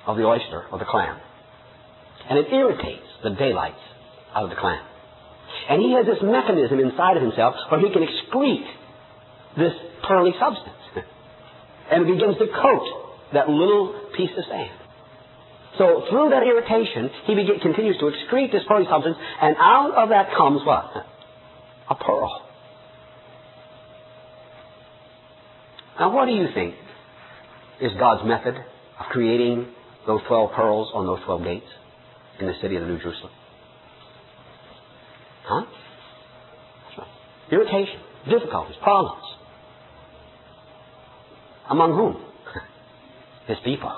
A: of the oyster or the clam. And it irritates the daylights out of the clam. And he has this mechanism inside of himself where he can excrete this pearly substance. And it begins to coat that little piece of sand. So through that irritation, he begin, continues to excrete this pearly substance, and out of that comes what? A pearl. Now what do you think is God's method of creating those twelve pearls on those twelve gates in the city of the New Jerusalem? Huh? That's right. Irritation, difficulties, problems. Among whom? His people.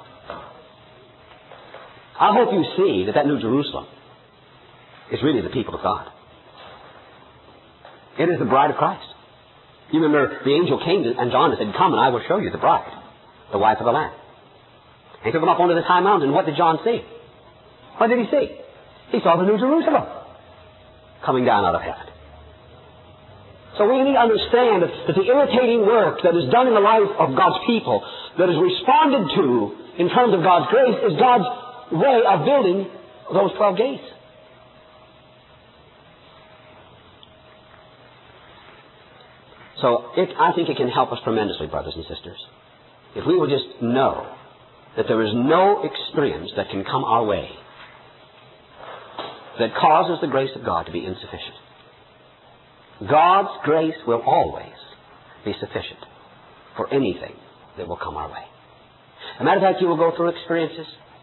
A: I hope you see that that New Jerusalem is really the people of God. It is the bride of Christ. You remember the angel came to, and John said, "Come and I will show you the bride, the wife of the Lamb." And he took him up onto this high mountain. What did John see? What did he see? He saw the New Jerusalem coming down out of heaven. So we need to understand that the irritating work that is done in the life of God's people, that is responded to in terms of God's grace, is God's way of building those twelve gates. So it, I think it can help us tremendously, brothers and sisters, if we will just know that there is no experience that can come our way that causes the grace of God to be insufficient. God's grace will always be sufficient for anything that will come our way. As a matter of fact, you will go through experiences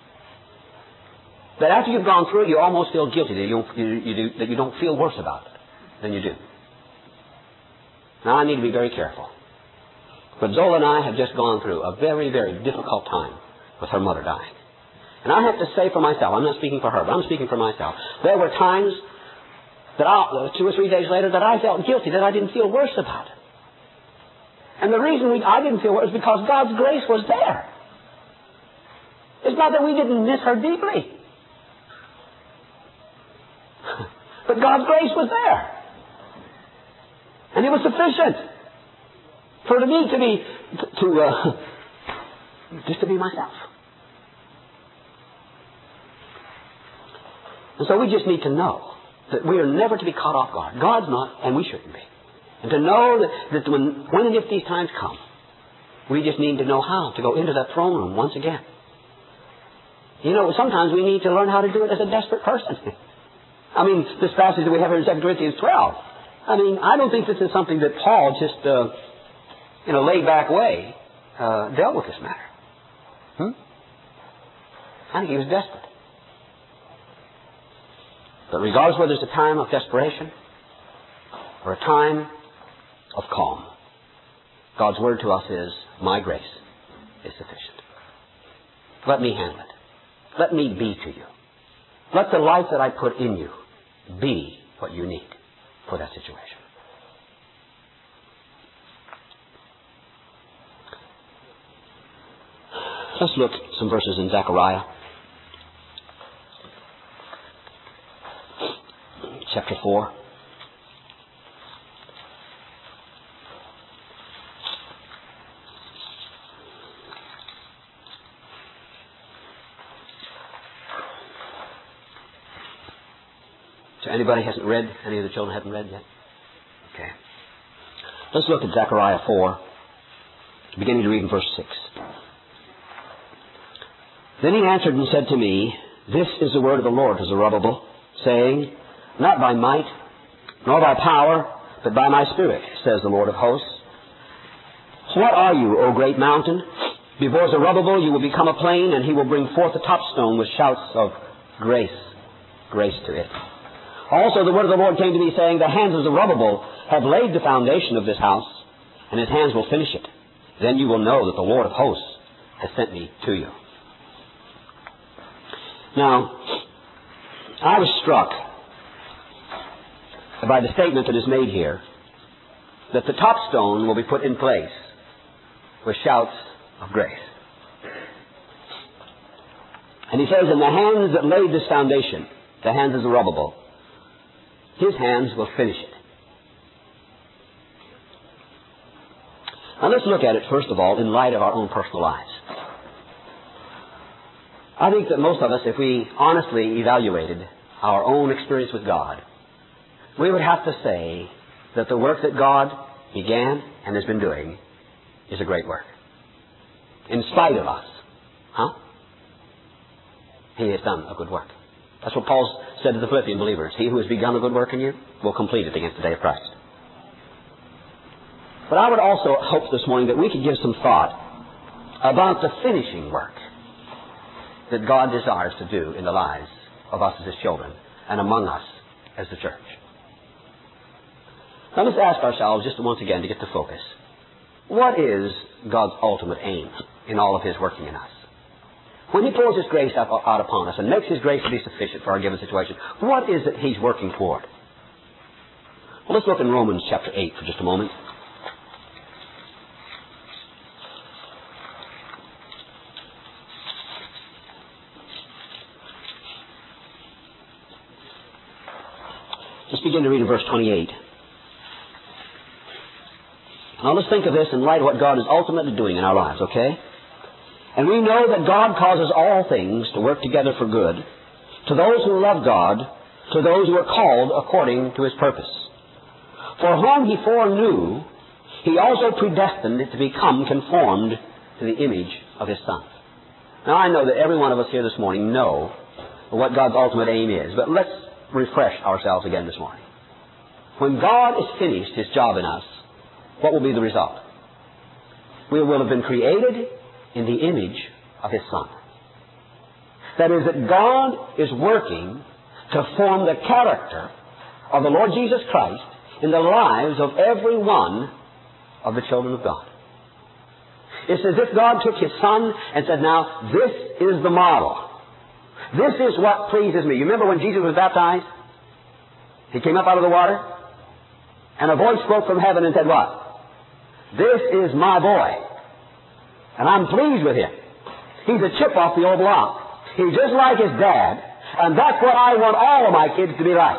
A: that after you've gone through it, you almost feel guilty that you, you, you do, that you don't feel worse about it than you do. Now, I need to be very careful. But Zola and I have just gone through a very, very difficult time with her mother dying. And I have to say for myself, I'm not speaking for her, but I'm speaking for myself, there were times that I, two or three days later, that I felt guilty, that I didn't feel worse about it. And the reason we, I didn't feel worse is because God's grace was there. It's not that we didn't miss her deeply. But God's grace was there. And it was sufficient for me to be, to, uh, just to be myself. And so we just need to know that we are never to be caught off guard. God's not, and we shouldn't be. And to know that, that when, when and if these times come, we just need to know how to go into that throne room once again. You know, sometimes we need to learn how to do it as a desperate person. I mean, this passage that we have here in Second Corinthians twelve, I mean, I don't think this is something that Paul just, uh, in a laid-back way, uh, dealt with this matter. Hmm? I think he was desperate. But regardless whether it's a time of desperation or a time of calm, God's word to us is, my grace is sufficient. Let me handle it. Let me be to you. Let the life that I put in you be what you need for that situation. Let's look at some verses in Zechariah. Chapter four. So anybody hasn't read? Any of the children haven't read yet? Okay. Let's look at Zechariah four, beginning to read in verse six. Then he answered and said to me, "This is the word of the Lord to Zerubbabel, saying, not by might, nor by power, but by my Spirit, says the Lord of hosts. What are you, O great mountain? Before Zerubbabel you will become a plain, and he will bring forth the top stone with shouts of grace, grace to it. Also the word of the Lord came to me, saying, the hands of Zerubbabel have laid the foundation of this house, and his hands will finish it. Then you will know that the Lord of hosts has sent me to you." Now, I was struck by the statement that is made here, that the top stone will be put in place with shouts of grace. And he says, in the hands that laid this foundation, the hands of Zerubbabel, his hands will finish it. Now let's look at it, first of all, in light of our own personal lives. I think that most of us, if we honestly evaluated our own experience with God, we would have to say that the work that God began and has been doing is a great work. In spite of us. Huh? He has done a good work. That's what Paul said to the Philippian believers. He who has begun a good work in you will complete it against the day of Christ. But I would also hope this morning that we could give some thought about the finishing work that God desires to do in the lives of us as His children and among us as the church. Now let's ask ourselves just once again to get to focus. What is God's ultimate aim in all of His working in us? When He pours His grace out, out upon us and makes His grace to be sufficient for our given situation, what is it He's working toward? Well, let's look in Romans chapter eight for just a moment. Let's begin to read in verse twenty-eight. Now let's think of this in light of what God is ultimately doing in our lives, okay? And we know that God causes all things to work together for good to those who love God, to those who are called according to His purpose. For whom He foreknew, He also predestined to become conformed to the image of His Son. Now I know that every one of us here this morning know what God's ultimate aim is, but let's refresh ourselves again this morning. When God has finished His job in us, what will be the result? We will have been created in the image of His Son. That is, that God is working to form the character of the Lord Jesus Christ in the lives of every one of the children of God. It's as if God took His Son and said, now, this is the model. This is what pleases me. You remember when Jesus was baptized? He came up out of the water, and a voice spoke from heaven and said, what? This is my boy, and I'm pleased with him. He's a chip off the old block. He's just like his dad, and that's what I want all of my kids to be like.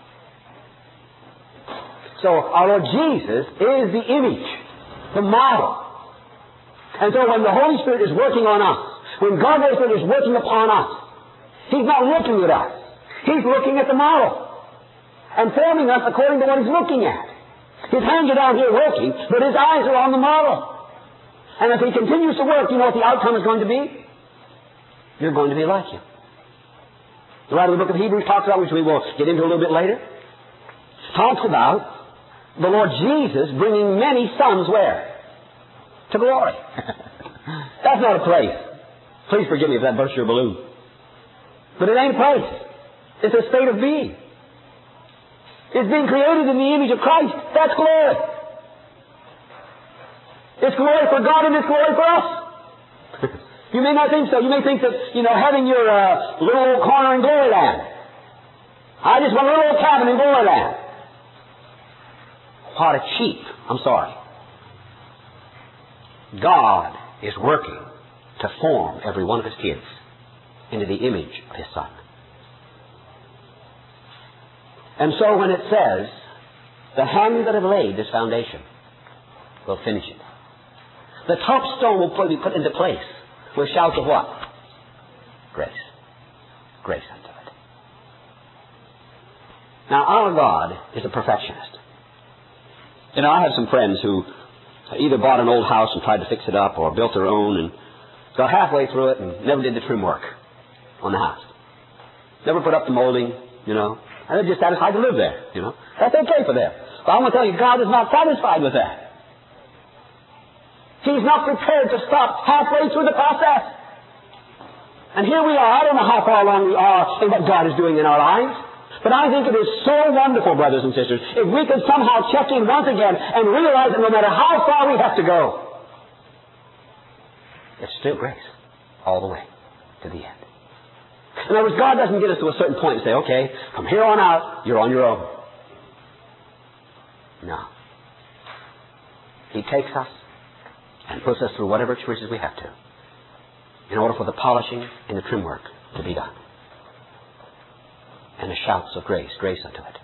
A: So our Lord Jesus is the image, the model. And so when the Holy Spirit is working on us, when God the Holy Spirit is working upon us, He's not looking at us. He's looking at the model and forming us according to what He's looking at. His hands are down here working, but His eyes are on the model. And if He continues to work, you know what the outcome is going to be? You're going to be like Him. The writer of the book of Hebrews talks about, which we will get into a little bit later, talks about the Lord Jesus bringing many sons where? To glory. That's not a place. Please forgive me if that bursts your balloon. But it ain't a place. It's a state of being. It's being created in the image of Christ. That's glory. It's glory for God and it's glory for us. You may not think so. You may think that, you know, having your uh, little old corner in glory land. I just want a little old cabin in glory land. What a cheap. I'm sorry. God is working to form every one of His kids into the image of His Son. And so when it says, the hands that have laid this foundation will finish it. The top stone will be put into place with shouts of what? Grace. Grace unto it. Now our God is a perfectionist. You know, I have some friends who either bought an old house and tried to fix it up or built their own and got halfway through it and never did the trim work on the house. Never put up the molding, you know. And they're just satisfied to live there, you know. That's okay for them. But I'm going to tell you, God is not satisfied with that. He's not prepared to stop halfway through the process. And here we are. I don't know how far along we are in what God is doing in our lives. But I think it is so wonderful, brothers and sisters, if we could somehow check in once again and realize that no matter how far we have to go, it's still grace all the way to the end. In other words, God doesn't get us to a certain point and say, okay, from here on out, you're on your own. No. He takes us and puts us through whatever choices we have to in order for the polishing and the trim work to be done. And the shouts of grace, grace unto it.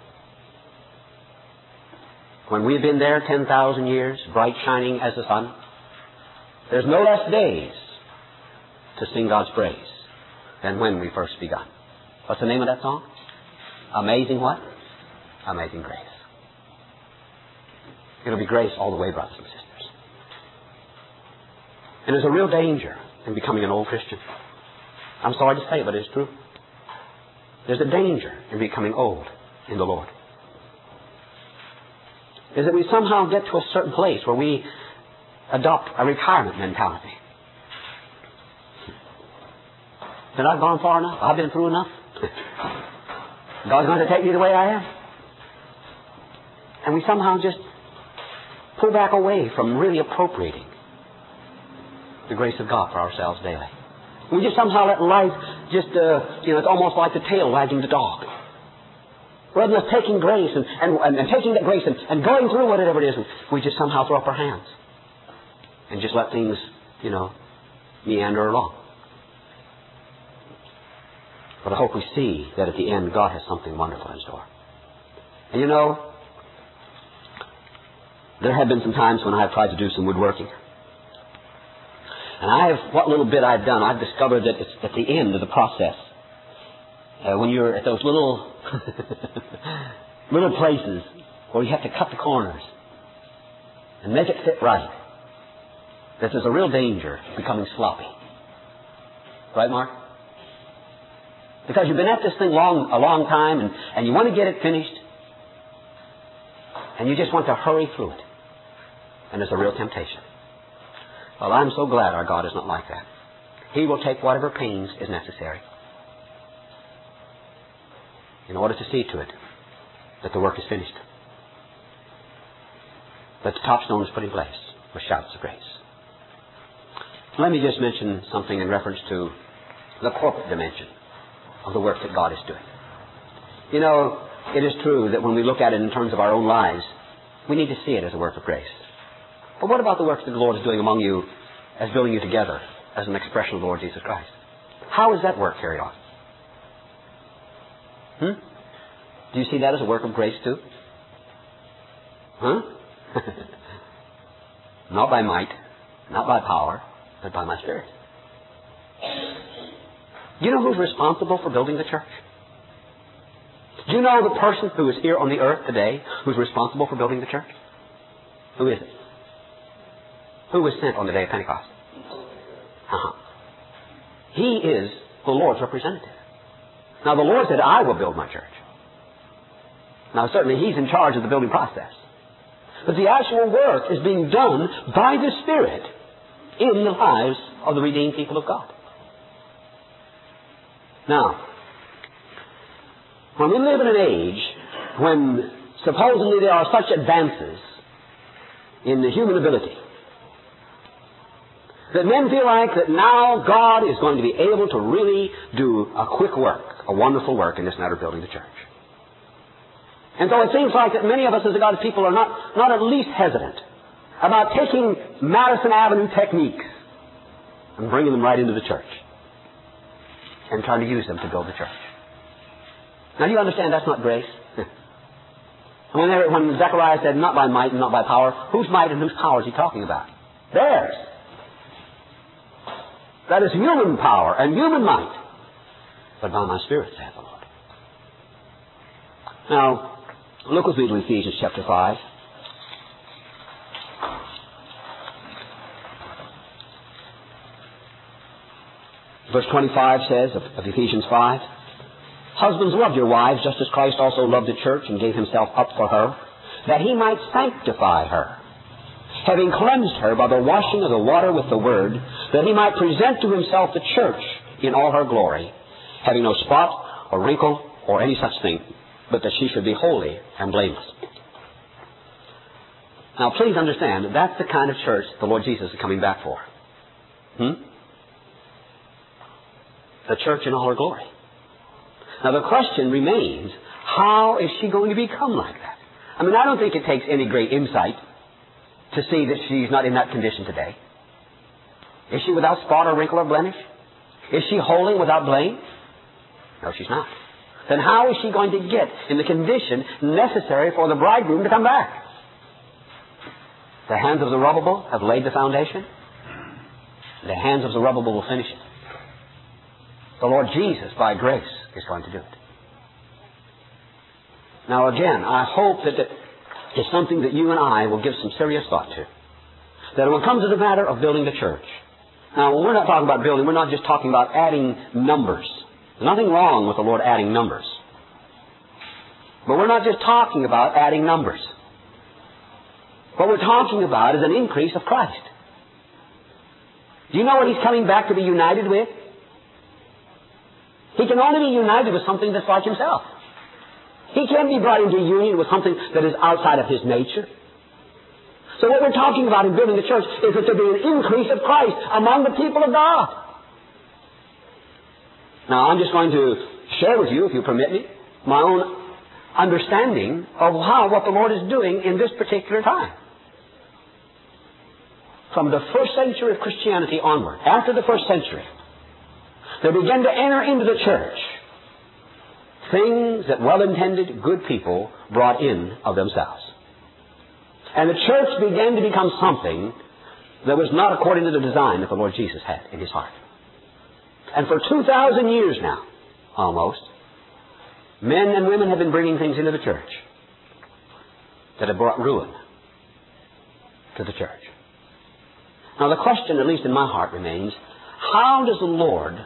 A: When we've been there ten thousand years, bright shining as the sun, there's no less days to sing God's praise than when we first begun. What's the name of that song? Amazing what? Amazing grace. It'll be grace all the way, brothers and sisters. And there's a real danger in becoming an old Christian. I'm sorry to say it, but it's true. There's a danger in becoming old in the Lord. Is that we somehow get to a certain place where we adopt a retirement mentality. That I've gone far enough. I've been through enough. God's going to take me the way I am. And we somehow just pull back away from really appropriating the grace of God for ourselves daily. We just somehow let life just, uh, you know, it's almost like the tail wagging the dog. Rather than taking grace and, and, and, and taking that grace and, and going through whatever it is, we just somehow throw up our hands and just let things, you know, meander along. But I hope we see that at the end God has something wonderful in store. And you know, there have been some times when I have tried to do some woodworking. And I have, what little bit I've done, I've discovered that it's at the end of the process. Uh, when you're at those little, little places where you have to cut the corners and make it fit right, that there's a real danger of becoming sloppy. Right, Mark? Because you've been at this thing long, a long time and, and you want to get it finished and you just want to hurry through it. And there's a real temptation. Well, I'm so glad our God is not like that. He will take whatever pains is necessary in order to see to it that the work is finished. That the top stone is put in place with shouts of grace. Let me just mention something in reference to the corporate dimension of the work that God is doing. You know, it is true that when we look at it in terms of our own lives, we need to see it as a work of grace. But what about the work that the Lord is doing among you as building you together as an expression of the Lord Jesus Christ? How is that work carried on? Hmm? Do you see that as a work of grace too? Huh? Not by might, not by power, but by my Spirit. Do you know who's responsible for building the church? Do you know the person who is here on the earth today who's responsible for building the church? Who is it? Who was sent on the day of Pentecost? Uh-huh. He is the Lord's representative. Now the Lord said, I will build my church. Now certainly He's in charge of the building process. But the actual work is being done by the Spirit in the lives of the redeemed people of God. Now, when we live in an age when supposedly there are such advances in the human ability that men feel like that now God is going to be able to really do a quick work, a wonderful work in this matter of building the church. And so it seems like that many of us as God's people are not, not at least hesitant about taking Madison Avenue techniques and bringing them right into the church and trying to use them to build the church. Now, do you understand that's not grace? And when, there, when Zechariah said, not by might and not by power, whose might and whose power is he talking about? Theirs. That is human power and human might. But by my Spirit, saith the Lord. Now, look with me to Ephesians chapter five. Verse twenty-five says of, of Ephesians five, Husbands, love your wives, just as Christ also loved the church and gave himself up for her, that he might sanctify her, having cleansed her by the washing of the water with the word, that he might present to himself the church in all her glory, having no spot or wrinkle or any such thing, but that she should be holy and blameless. Now, please understand that that's the kind of church the Lord Jesus is coming back for. Hmm? The church in all her glory. Now, the question remains, how is she going to become like that? I mean, I don't think it takes any great insight to see that she's not in that condition today. Is she without spot or wrinkle or blemish? Is she holy without blame? No, she's not. Then how is she going to get in the condition necessary for the bridegroom to come back? The hands of Zerubbabel have laid the foundation. The hands of Zerubbabel will finish it. The Lord Jesus, by grace, is going to do it. Now again, I hope that it is something that you and I will give some serious thought to. That when it comes to the matter of building the church. Now, when we're not talking about building, we're not just talking about adding numbers. There's nothing wrong with the Lord adding numbers. But we're not just talking about adding numbers. What we're talking about is an increase of Christ. Do you know what He's coming back to be united with? He can only be united with something that's like Himself. He can't be brought into union with something that is outside of His nature. So what we're talking about in building the church is that there be an increase of Christ among the people of God. Now, I'm just going to share with you, if you permit me, my own understanding of how what the Lord is doing in this particular time. From the first century of Christianity onward, after the first century, there began to enter into the church things that well-intended, good people brought in of themselves. And the church began to become something that was not according to the design that the Lord Jesus had in His heart. And for two thousand years now, almost, men and women have been bringing things into the church that have brought ruin to the church. Now the question, at least in my heart, remains, how does the Lord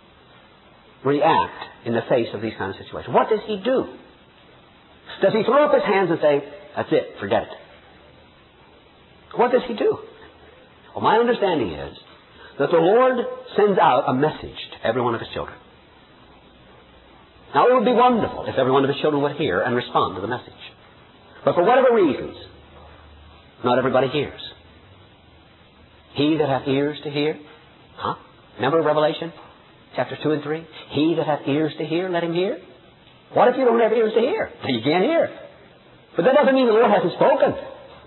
A: react in the face of these kind of situations? What does He do? Does He throw up His hands and say, that's it, forget it? What does He do? Well, my understanding is that the Lord sends out a message to every one of His children. Now, it would be wonderful if every one of His children would hear and respond to the message. But for whatever reasons, not everybody hears. He that hath ears to hear. Huh? Remember Revelation chapters two and three? He that hath ears to hear, let him hear. What if you don't have ears to hear? You can't hear. But that doesn't mean the Lord hasn't spoken.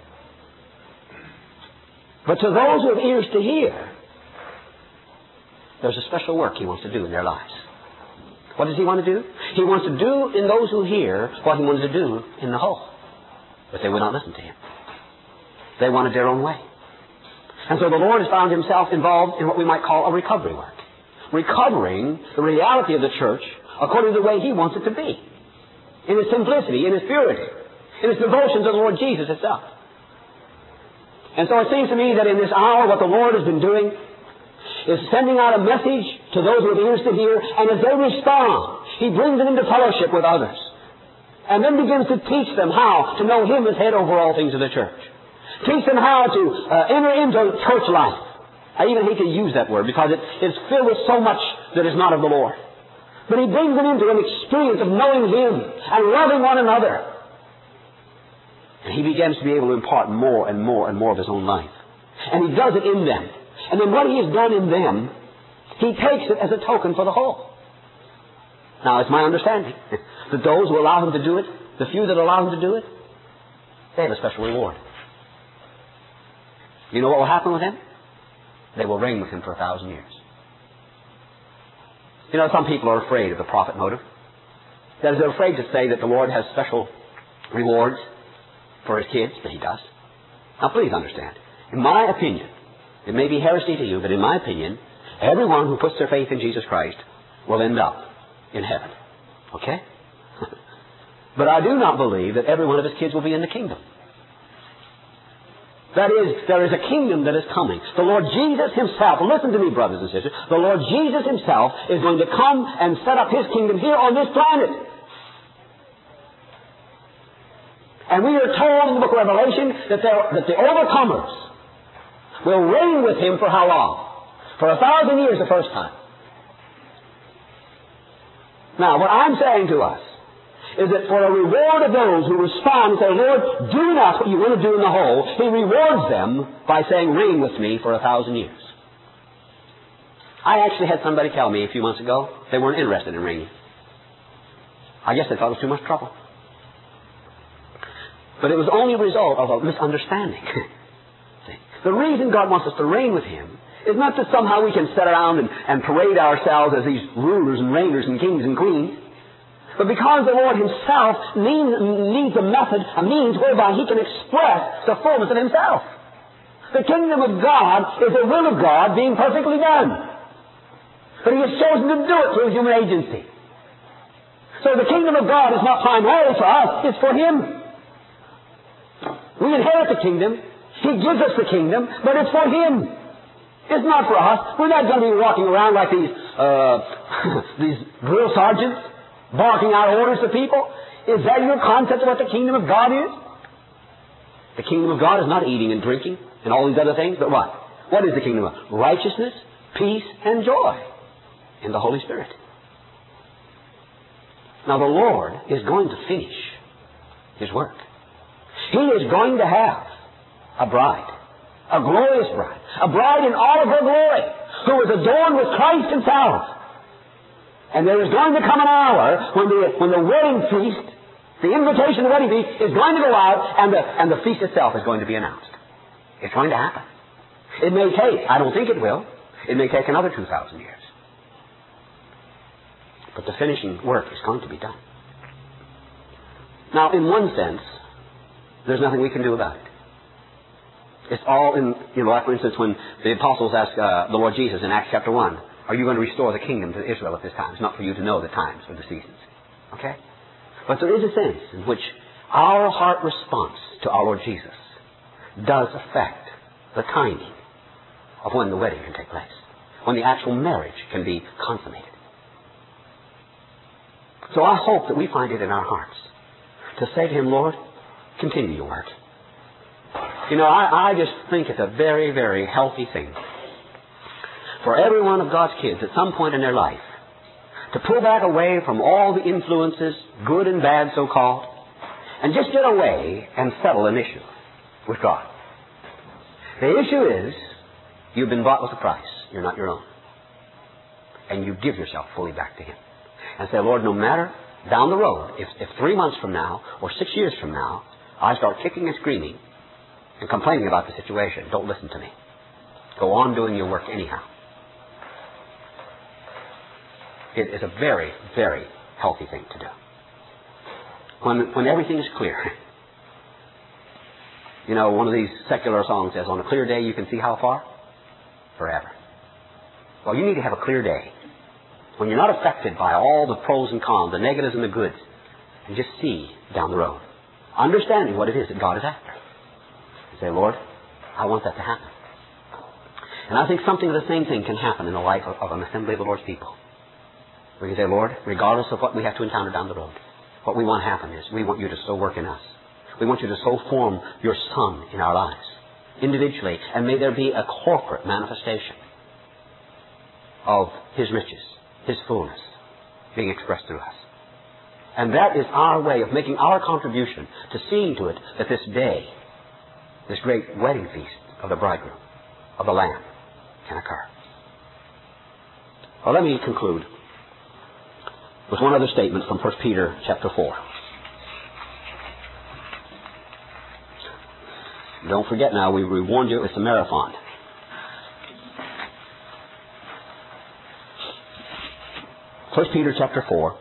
A: But to those who have ears to hear, there's a special work He wants to do in their lives. What does He want to do? He wants to do in those who hear what He wanted to do in the whole. But they would not listen to Him. They wanted their own way. And so the Lord has found Himself involved in what we might call a recovery work. Recovering the reality of the church according to the way He wants it to be. In its simplicity, in its purity, in its devotion to the Lord Jesus Himself. And so it seems to me that in this hour what the Lord has been doing is sending out a message to those with ears to hear, and as they respond, He brings them into fellowship with others. And then begins to teach them how to know Him as head over all things of the church. Teach them how to uh, enter into church life. I even hate to use that word because it is filled with so much that is not of the Lord. But He brings them into an experience of knowing Him and loving one another. And He begins to be able to impart more and more and more of His own life. And He does it in them. And then what He has done in them, He takes it as a token for the whole. Now, it's my understanding that those who allow Him to do it, the few that allow Him to do it, they have a special reward. You know what will happen with them? They will reign with Him for a thousand years. You know, some people are afraid of the profit motive. That is, they're afraid to say that the Lord has special rewards for His kids, but He does. Now, please understand. In my opinion, it may be heresy to you, but in my opinion, everyone who puts their faith in Jesus Christ will end up in heaven. Okay? But I do not believe that every one of His kids will be in the kingdom. That is, there is a kingdom that is coming. The Lord Jesus Himself, listen to me, brothers and sisters, the Lord Jesus Himself is going to come and set up His kingdom here on this planet. And we are told in the book of Revelation that, that the overcomers will reign with Him for how long? For a thousand years the first time. Now, what I'm saying to us is that for a reward of those who respond and say, Lord, do not what you want to do in the whole, He rewards them by saying, reign with me for a thousand years. I actually had somebody tell me a few months ago they weren't interested in reigning. I guess they thought it was too much trouble. But it was only a result of a misunderstanding. See? The reason God wants us to reign with Him is not that somehow we can sit around and, and parade ourselves as these rulers and reigners and kings and queens, but because the Lord Himself needs, needs a method, a means whereby He can express the fullness of Himself. The kingdom of God is the will of God being perfectly done. But He has chosen to do it through human agency. So the kingdom of God is not primarily for us, it's for Him. We inherit the kingdom. He gives us the kingdom, but it's for Him. It's not for us. We're not going to be walking around like these uh, these drill sergeants, barking out orders to people. Is that your concept of what the kingdom of God is? The kingdom of God is not eating and drinking and all these other things, but what? What is the kingdom of God? Righteousness, peace, and joy in the Holy Spirit. Now the Lord is going to finish His work. He is going to have a bride, a glorious bride, a bride in all of her glory, who is adorned with Christ Himself. And there is going to come an hour when the, when the wedding feast, the invitation to the wedding feast, is going to go out, and the, and the feast itself is going to be announced. It's going to happen. It may take, I don't think it will, it may take another two thousand years. But the finishing work is going to be done. Now, in one sense, there's nothing we can do about it. It's all in, you know, like for instance, when the apostles asked uh, the Lord Jesus in Acts chapter one, are you going to restore the kingdom to Israel at this time? It's not for you to know the times or the seasons. Okay? But there is a sense in which our heart response to our Lord Jesus does affect the timing of when the wedding can take place, when the actual marriage can be consummated. So I hope that we find it in our hearts to say to Him, Lord, continue your work. You know, I, I just think it's a very, very healthy thing for every one of God's kids at some point in their life to pull back away from all the influences, good and bad so-called, and just get away and settle an issue with God. The issue is, you've been bought with a price. You're not your own. And you give yourself fully back to Him. And say, Lord, no matter down the road, if, if three months from now or six years from now, I start kicking and screaming and complaining about the situation, don't listen to me. Go on doing your work anyhow. It is a very, very healthy thing to do. When, when everything is clear. You know, one of these secular songs says, on a clear day you can see how far? Forever. Well, you need to have a clear day when you're not affected by all the pros and cons, the negatives and the goods, and just see down the road, understanding what it is that God is after. You say, Lord, I want that to happen. And I think something of the same thing can happen in the life of, of an assembly of the Lord's people. We can say, Lord, regardless of what we have to encounter down the road, what we want to happen is we want you to so work in us. We want you to so form your Son in our lives, individually, and may there be a corporate manifestation of His riches, His fullness, being expressed through us. And that is our way of making our contribution to seeing to it that this day, this great wedding feast of the bridegroom, of the Lamb, can occur. Well, let me conclude with one other statement from First Peter chapter four. Don't forget now, we warned you it's a marathon. First Peter chapter four,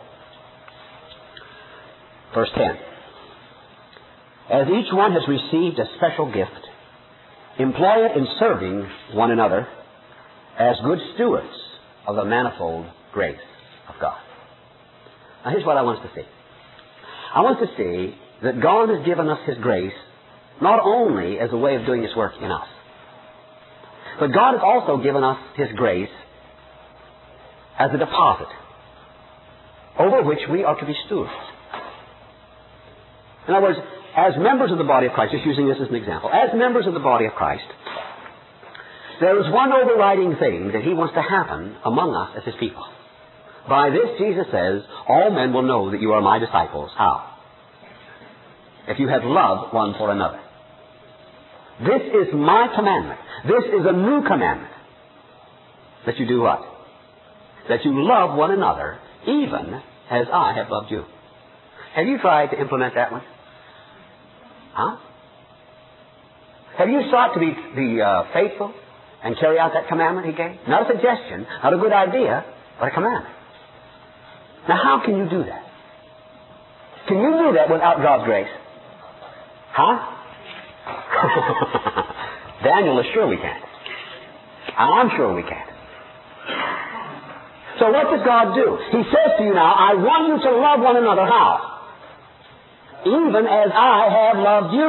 A: verse ten. As each one has received a special gift, employ it in serving one another as good stewards of the manifold grace of God. Now here's what I want us to see. I want us to see that God has given us His grace not only as a way of doing His work in us, but God has also given us His grace as a deposit over which we are to be stewards. In other words, as members of the body of Christ, just using this as an example, as members of the body of Christ, there is one overriding thing that He wants to happen among us as His people. By this, Jesus says, all men will know that you are my disciples. How? If you have love one for another. This is my commandment. This is a new commandment. That you do what? That you love one another, even as I have loved you. Have you tried to implement that one? Huh? Have you sought to be, be uh, faithful and carry out that commandment He gave? Not a suggestion, not a good idea, but a commandment. Now how can you do that? Can you do that without God's grace? Huh? Daniel is sure we can't. I'm sure we can't. So what does God do? He says to you now, I want you to love one another. How? Even as I have loved you.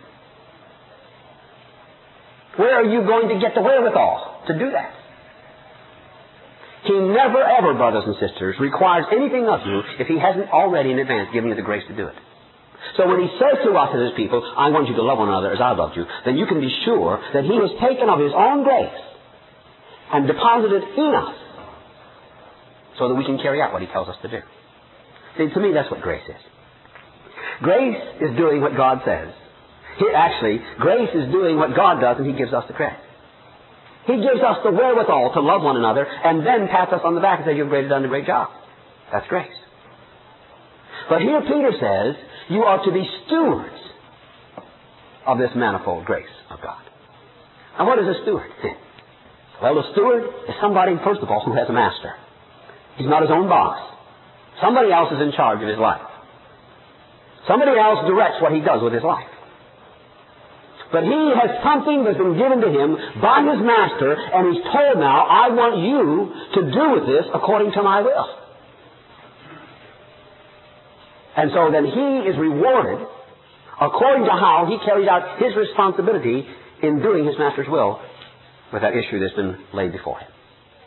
A: Where are you going to get the wherewithal to do that? He never ever, brothers and sisters, requires anything of you if He hasn't already in advance given you the grace to do it. So when He says to us as His people, I want you to love one another as I loved you, then you can be sure that He has taken of His own grace and deposited in us so that we can carry out what He tells us to do. See, to me, that's what grace is. Grace is doing what God says. Here, actually, grace is doing what God does, and He gives us the credit. He gives us the wherewithal to love one another and then pats us on the back and says, you've done a great job. That's grace. But here Peter says, you are to be stewards of this manifold grace of God. And what is a steward? Well, a steward is somebody, first of all, who has a master. He's not his own boss. Somebody else is in charge of his life. Somebody else directs what he does with his life. But he has something that's been given to him by his master, and he's told now, I want you to do with this according to my will. And so then he is rewarded according to how he carries out his responsibility in doing his master's will with that issue that's been laid before him.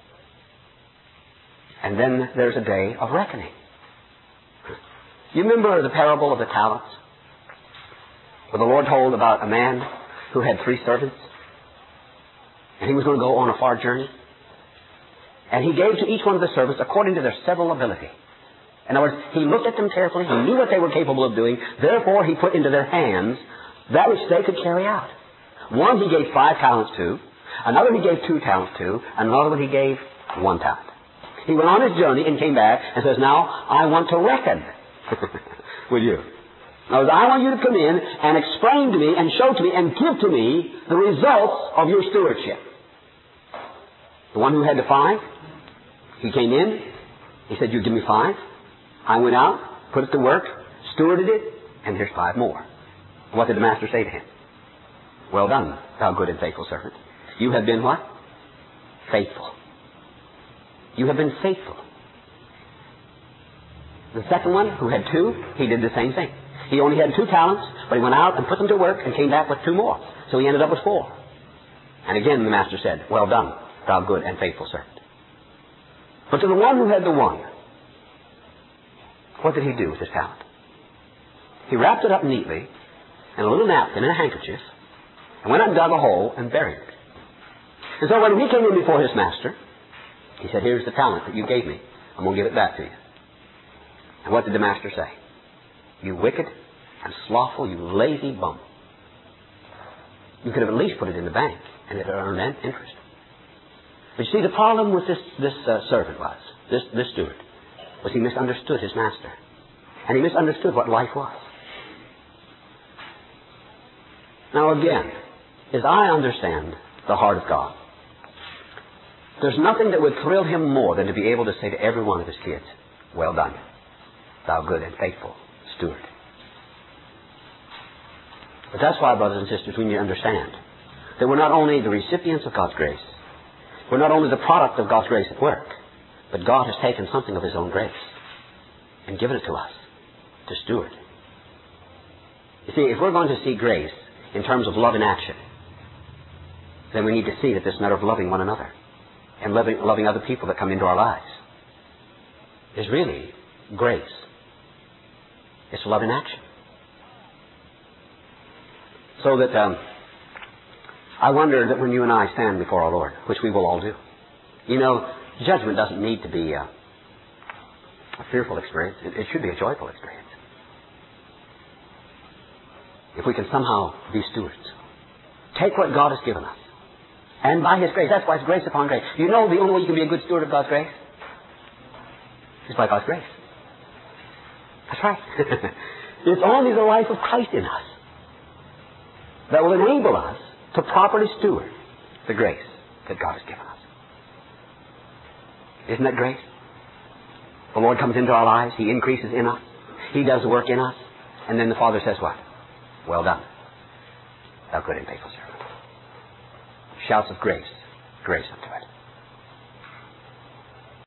A: And then there's a day of reckoning. You remember the parable of the talents? Where the Lord told about a man who had three servants, and he was going to go on a far journey. And he gave to each one of the servants according to their several ability. In other words, he looked at them carefully, he knew what they were capable of doing, therefore he put into their hands that which they could carry out. One he gave five talents to, another he gave two talents to, and another one he gave one talent. He went on his journey and came back and says, now I want to reckon with you. Now, I want you to come in and explain to me and show to me and give to me the results of your stewardship. The one who had the five, he came in, he said, you give me five. I went out, put it to work, stewarded it, and here's five more. What did the master say to him? Well done, thou good and faithful servant. You have been what? Faithful. You have been faithful. The second one, who had two, he did the same thing. He only had two talents, but he went out and put them to work and came back with two more. So he ended up with four. And again the master said, well done, thou good and faithful servant. But to the one who had the one, what did he do with his talent? He wrapped it up neatly in a little napkin and a handkerchief and went out and dug a hole and buried it. And so when he came in before his master, he said, here's the talent that you gave me. I'm going to give it back to you. And what did the master say? You wicked and slothful, you lazy bum. You could have at least put it in the bank and it would earn interest. But you see, the problem with this, this uh, servant was, this, this steward, was he misunderstood his master. And he misunderstood what life was. Now again, as I understand the heart of God, there's nothing that would thrill him more than to be able to say to every one of his kids, well done, thou good and faithful steward. But that's why, brothers and sisters, we need to understand that we're not only the recipients of God's grace, we're not only the product of God's grace at work, but God has taken something of His own grace and given it to us to steward. You see, if we're going to see grace in terms of love in action, then we need to see that this matter of loving one another and loving, loving other people that come into our lives is really grace. It's love in action. So that um, I wonder that when you and I stand before our Lord, which we will all do, you know, judgment doesn't need to be a, a fearful experience. It, it should be a joyful experience. If we can somehow be stewards, take what God has given us, and by His grace, that's why it's grace upon grace. You know the only way you can be a good steward of God's grace is by God's grace. That's right. It's only the life of Christ in us that will enable us to properly steward the grace that God has given us. Isn't that grace? The Lord comes into our lives. He increases in us. He does the work in us. And then the Father says what? Well done, thou good and faithful servant. Shouts of grace, grace unto it.